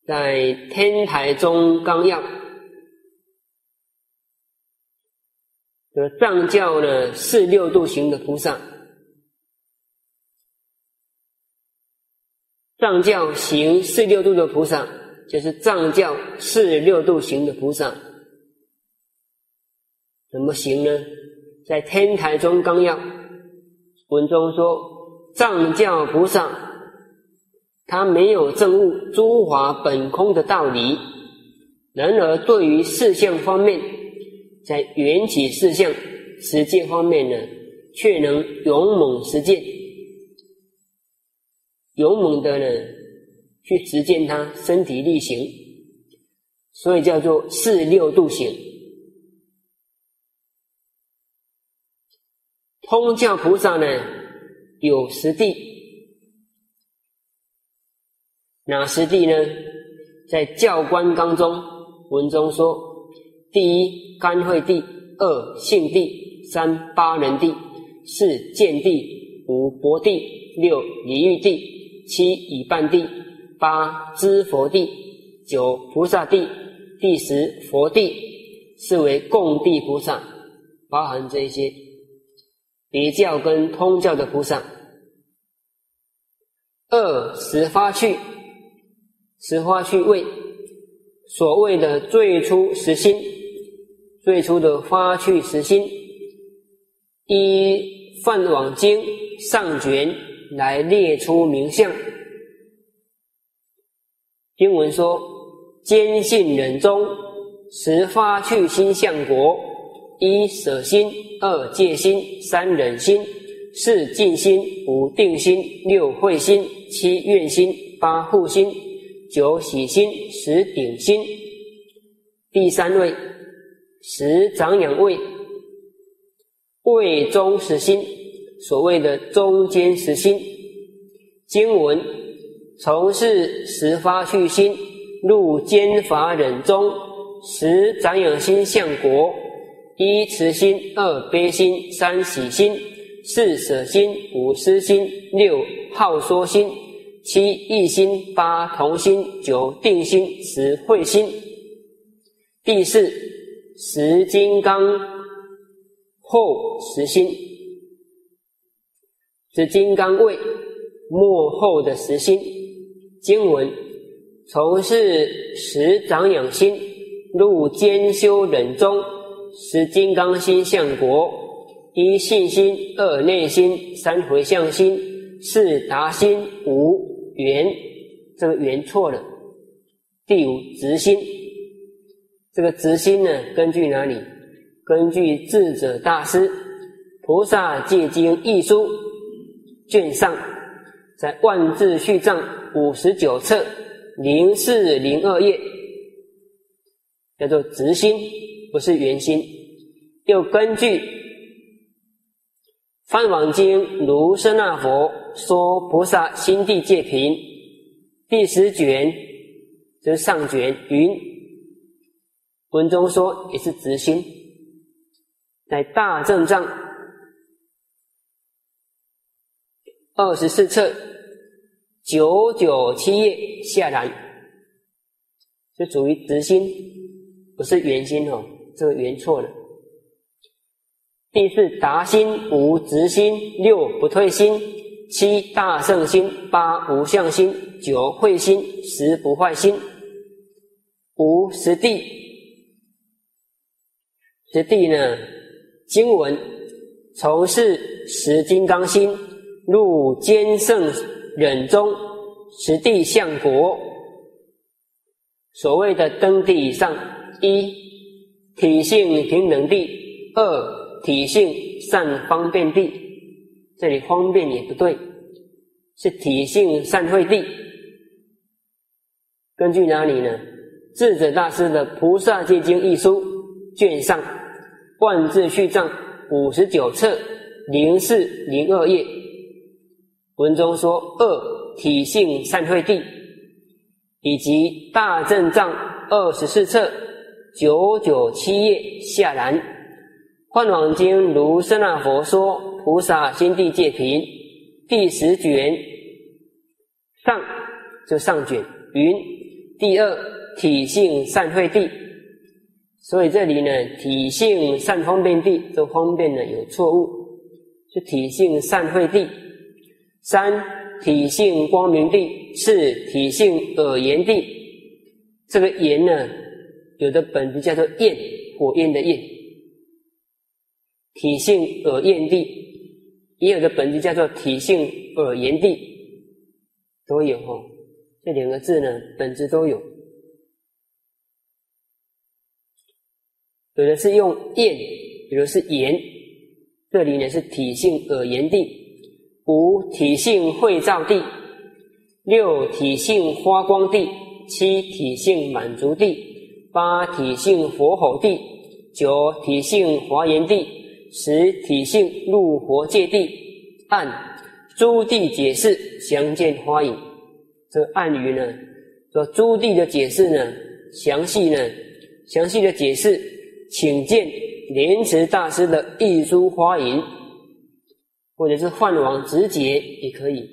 在天台宗纲要的藏教呢是六度行的菩萨，藏教行是六度的菩萨，就是藏教是六度行的菩萨。怎么行呢？在天台宗纲要文中说，藏教菩萨他没有证悟诸法本空的道理，然而对于事相方面，在缘起事相实践方面呢，却能勇猛实践，勇猛的呢去实践它，身体力行，所以叫做是六度行。通教菩萨呢有10地，哪10地呢？在教官纲中文中说，第一干慧地，2性地，3八人地，4见地，5薄地，6离欲地，7已半地，8知佛地，9菩萨地，第10佛地，是为共地菩萨，包含这一些别教跟通教的菩萨。2十发趣，十发趣位，所谓的最初实心，最初的发趣实心，依梵网经上卷来列出名相。经文说，坚信忍中，十发趣心相果：1舍心，2戒心，3忍心，4静心，5定心，6慧心，7愿心，8护心，9喜心，10顶心。第3位10长养位，位中实心，所谓的中间实心。经文从事十发趣心，入坚法忍中，10长养心相果：1慈心，2悲心，3喜心，4舍心，5施心，6好说心，7意心，8同心，9定心，10慧心。第410金刚后实心，是金刚位末后的实心。经文从事10长养心，入坚修忍中，10金刚心相果：1信心，2内心，3回向心，4达心，5缘，这个缘错了。第5直心，这个直心呢根据哪里？根据智者大师菩萨戒经义书卷上，在万字序藏59册0402页，叫做直心，不是圆心。又根据梵网经卢舍那佛说菩萨心地戒品第10卷，就是上卷云，文中说也是直心。在大正藏24册997页下栏，是属于直心，不是圆心哦，这个圆错了。第4达心，5直心，6不退心，7大圣心，8无相心，9慧心，10不坏心。5实地，实地呢经文从事10金刚心，入坚胜忍中实地相果。所谓的登地以上：1体性平等地，2体性善方便地，这里方便也不对，是体性善慧地。根据哪里呢？智者大师的菩萨戒经义书卷上万字序藏59册0402页，文中说2体性善慧地，以及大正藏24册997页下栏，梵网经卢舍那佛说菩萨心地戒品第10卷上，就上卷云： 第二，体性善慧地。所以这里呢，体性善方便地，这方便呢有错误，是体性善慧地。三，体性光明地。四，体性耳炎地。这个炎呢，有的本质叫做焰，火焰的焰。体性耳焰地，也有的本质叫做体性耳炎地，都有哦。这两个字呢，本质都有。有的是用焰，有的是炎，这里呢是体性耳炎地。五，体性慧照地。六，体性发光地。七，体性满足地。八，体性佛吼地。九，体性华严地。十，体性入佛界地。按诸地解释，详见花影。这暗语呢，说诸地的解释呢，详细的解释，请见莲池大师的一书花影，或者是梵网直解也可以。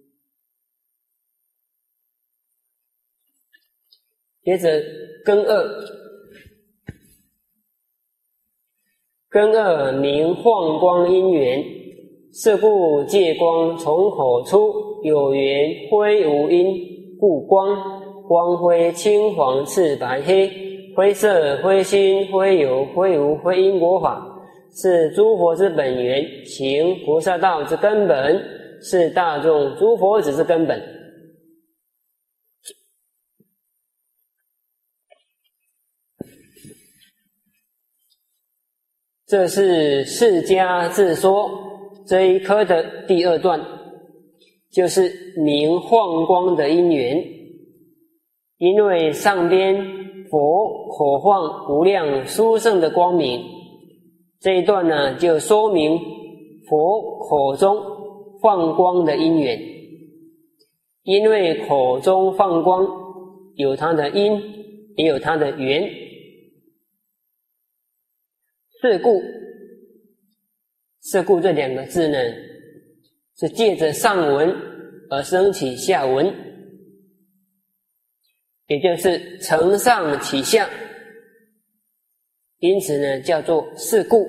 接着根二，根二名晃光因缘，是故借光从口出，有缘灰无因，故光灰青黄赤白黑，灰色灰心灰有灰无灰因果法，是诸佛之本源，行菩萨道之根本，是大众诸佛子之根本。这是释迦自说这一科的第二段，就是明晃光的因缘。因为上边佛口晃无量殊胜的光明，这一段呢就说明佛口中放光的因缘。因为口中放光有它的因，也有它的缘。是故这两个字呢，是借着上文而生起下文，也就是承上启下，因此呢叫做是故。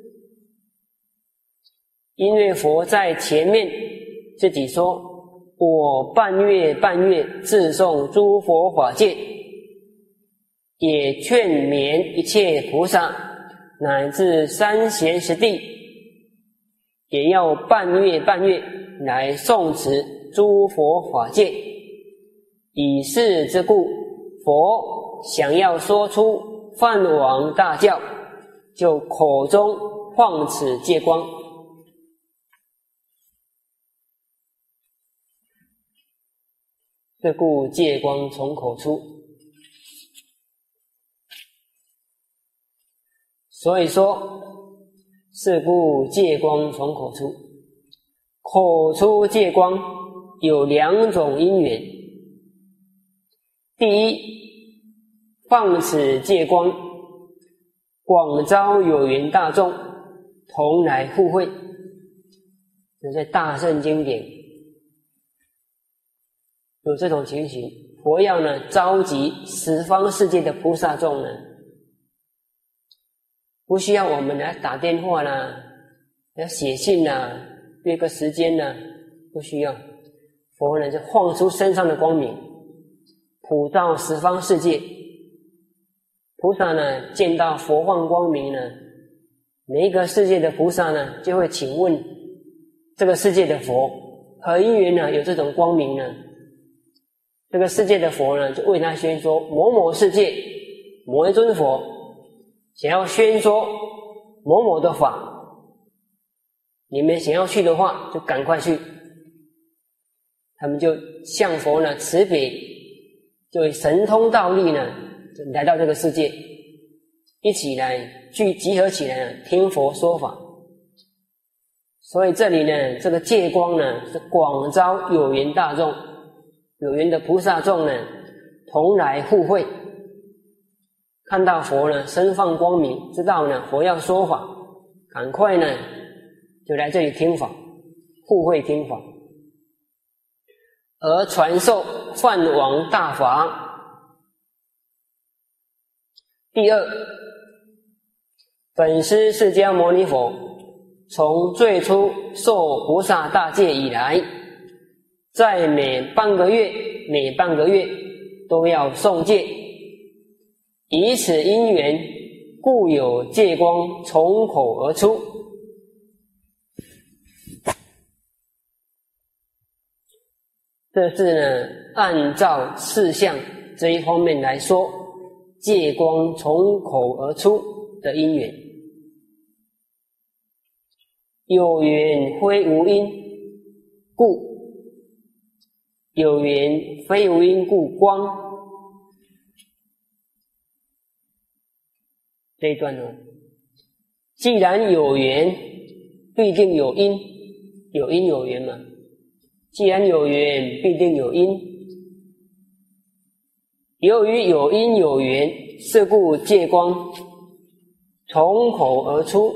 因为佛在前面自己说，我半月自诵诸佛法界，也劝勉一切菩萨乃至三贤十地，也要半月来诵持诸佛法界。以是之故，佛想要说出梵网大教，就口中晃此戒光。是故戒光从口出。所以说，是故戒光从口出。口出戒光有两种因缘。第一，放此戒光，广招有缘大众同来互会。这在大圣经典有这种情形，佛要呢召集十方世界的菩萨众呢，不需要我们来打电话啦，要写信啦，约个时间啦，不需要。佛呢就晃出身上的光明，普照十方世界。菩萨呢见到佛晃光明呢，每一个世界的菩萨呢就会请问这个世界的佛，何因缘呢有这种光明呢？这个世界的佛呢就为他宣说，某某世界某一尊佛想要宣说某某的法，你们想要去的话就赶快去。他们就向佛呢辞别，就神通道力呢就来到这个世界，一起来集合起来呢听佛说法。所以这里呢这个戒光呢是广招有缘大众，有缘的菩萨众呢同来互会，看到佛呢身放光明，知道呢佛要说法，赶快呢就来这里听法，互会听法，而传授梵网大法， 第二，本师释迦牟尼佛从最初受菩萨大戒以来，在每半个月都要诵戒，以此因缘，故有戒光从口而出。这是呢，按照事项这一方面来说，戒光从口而出的因缘。有缘非无因，有缘非无因故光。这一段呢，既然有缘，必定有因，有因有缘嘛。既然有缘，必定有因。由于有因有缘，是故戒光从口而出。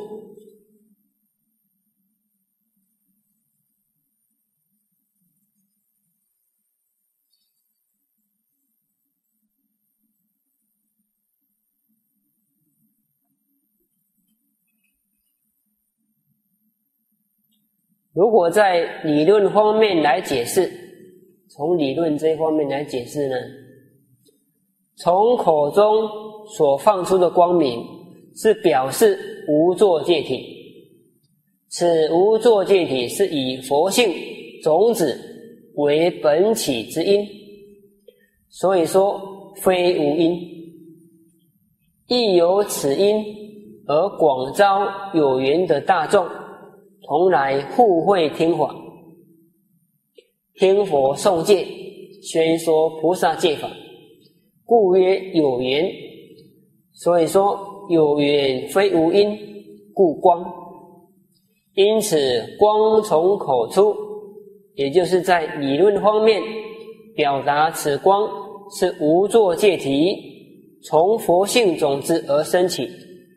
如果在理论方面来解释，从理论这一方面来解释呢，从口中所放出的光明是表示无作戒体，此无作戒体是以佛性种子为本起之因，所以说非无因，亦由此因而广招有缘的大众同来互会听法，听佛诵戒，宣说菩萨戒法，故曰有缘。所以说有缘非无因，故光。因此光从口出，也就是在理论方面表达此光是无作戒体，从佛性种子而生起。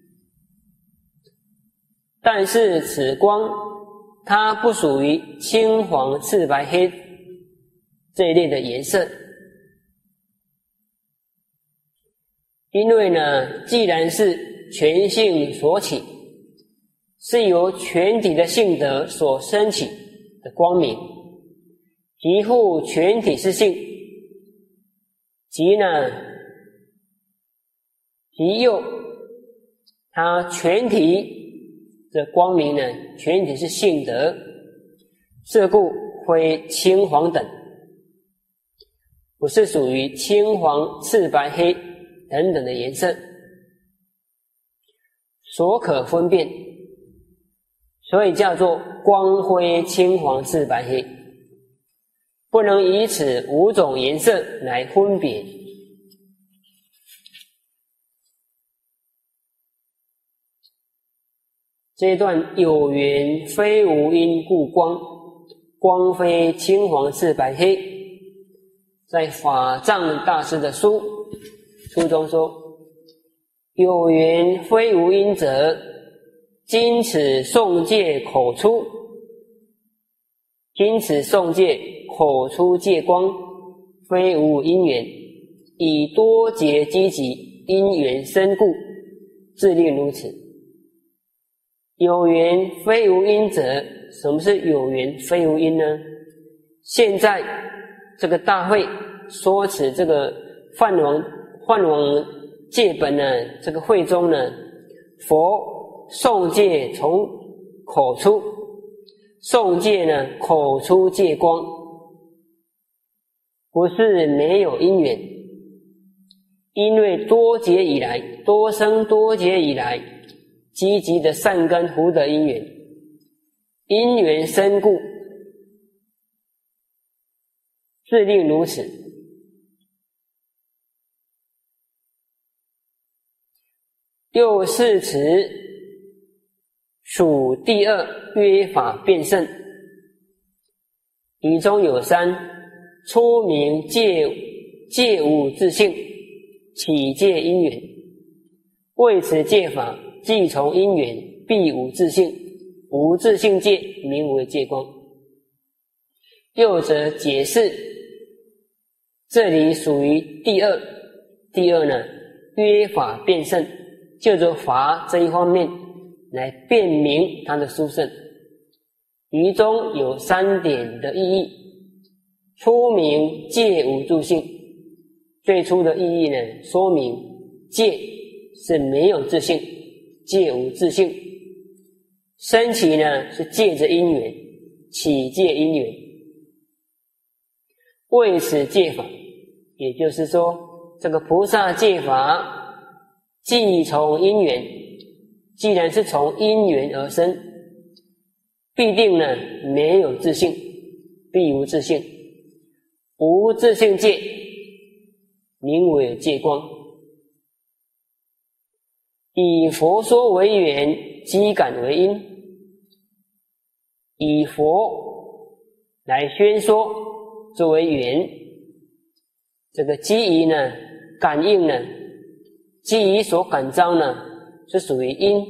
但是此光它不属于青黄赤白黑这一类的颜色，因为呢，既然是全性所起，是由全体的性德所生起的光明，即护全体是性，即右它全体这光明呢，全体是性德，是故非青黄等，不是属于青黄赤白黑等等的颜色所可分辨，所以叫做光辉青黄赤白黑，不能以此五种颜色来分别。这一段有缘非无因故光，光非青黄赤白黑，在法藏大师的书中说，有缘非无因者，今此诵戒口出，今此诵戒口出戒光，非无因缘，以多劫积集，因缘深故，自令如此。有缘非无因者，什么是有缘非无因呢？现在这个大会说此这个梵王戒本呢，这个会中呢，佛诵戒从口出，诵戒呢口出戒光，不是没有因缘，因为多劫以来，多生多劫以来积极的善根福德因缘，因缘深故，自令如此。又是此属第二约法辩胜，其中有三：初明戒无自性，起戒因缘，为此戒法既从因缘，必无自性，无自性戒名为戒光。又则解释，这里属于第二呢， 约法辩胜，就着法这一方面来辨明它的殊胜。于中有3点的意义。初明戒无住性，最初的意义呢，说明戒是没有自性，戒无自性。升起呢是借着因缘，起戒因缘，为此戒法，也就是说这个菩萨戒法既从因缘，既然是从因缘而生，必定呢没有自性，必无自性。无自性戒名为戒光。以佛说为缘，机感为因，以佛来宣说作为缘，这个机宜呢感应呢，机宜所感召呢是属于因，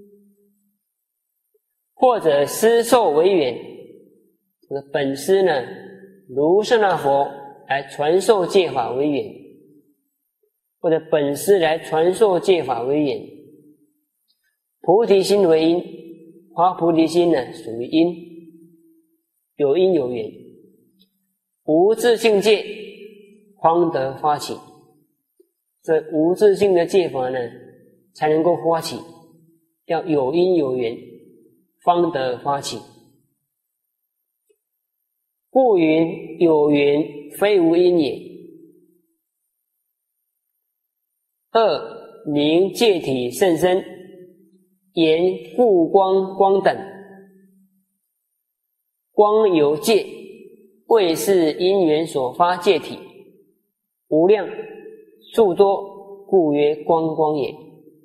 或者师受为缘，这个本师呢如是那佛来传授戒法为缘，或者本师来传授戒法为缘。菩提心为因，发菩提心呢属于因，有因有缘。无自性戒方得发起，这无自性的戒法呢才能够发起，要有因有缘方得发起。故云有缘非无因也。二明戒体甚深，言故光光等，光由戒，谓是因缘所发戒体，无量数多，故曰光光也。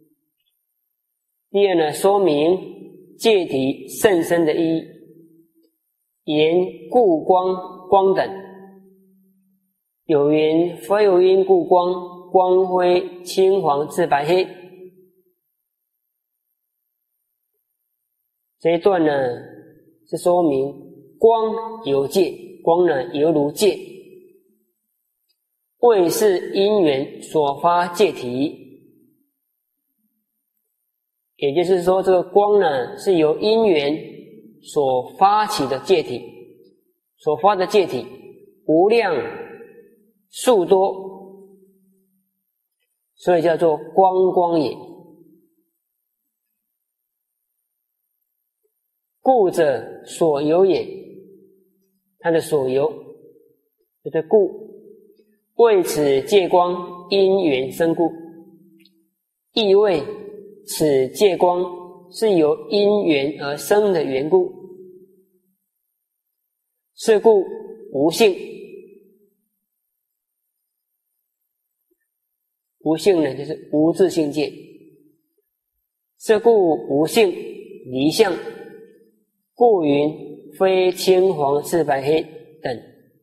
第二呢，说明戒体甚深的意义。言故光光等，有缘非有因故光，光辉青黄赤白黑。这一段呢是说明光有戒，光呢犹如戒，谓是因缘所发戒体。也就是说，这个光呢是由因缘所发起的戒体，所发的戒体无量数多，所以叫做光光也。故者所由也，它的所由就是故，为此戒光因缘生故，意味此戒光是由因缘而生的缘故。是故无性，无性呢就是无自性戒。是故无性离相，故云非青黄赤白黑等。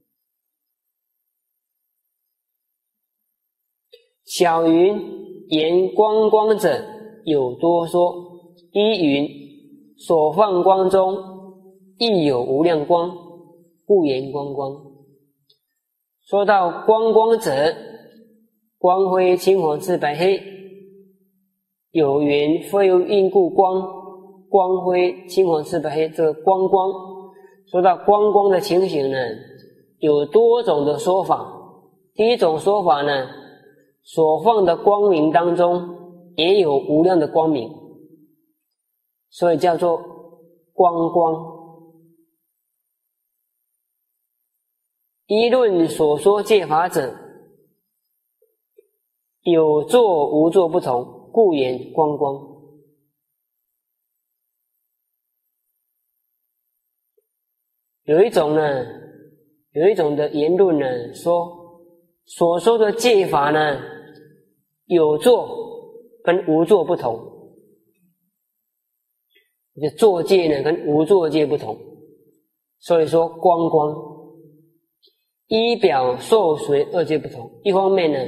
小云言光光者有多说，一云所放光中亦有无量光，故言光光。说到光光者，光辉青黄赤白黑，有缘非有因故光，光辉青黄赤白黑，这个光光，说到光光的情形呢，有多种的说法。第一种说法呢，所放的光明当中也有无量的光明，所以叫做光光。依论所说戒法者，有作无作不同，故言光光。有一种的言论呢，说所说的戒法呢，有作跟无作不同，就作戒呢跟无作戒不同，所以说光光。依表受随二戒不同，一方面呢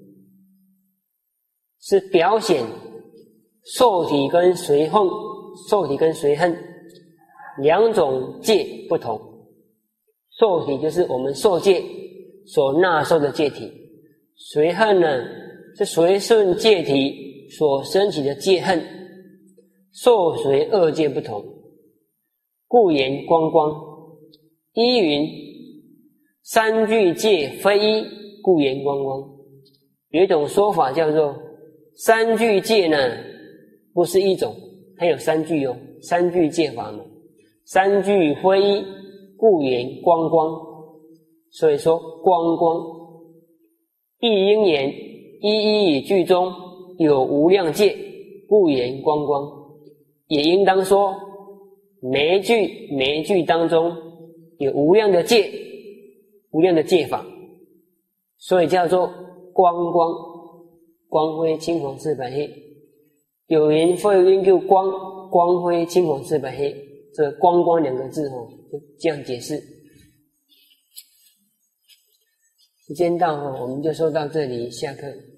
是表显受体跟随恨两种戒不同。受体就是我们受戒所纳受的戒体，随恨呢是随顺戒体所生起的戒恨，受随二界不同，故言光光。依云三具戒非一，故言光光。有一种说法叫做三具戒呢不是一种，它有三具哦，三具戒法门，三具非一，故言光光。所以说光光亦应言一一以句中有无量戒，故言光光。也应当说每一句当中有无量的戒，无量的戒法，所以叫做光光。光辉青黄赤白黑，有人会研究光辉青黄赤白黑，这个光光两个字就这样解释。时间到我们就说到这里，下课。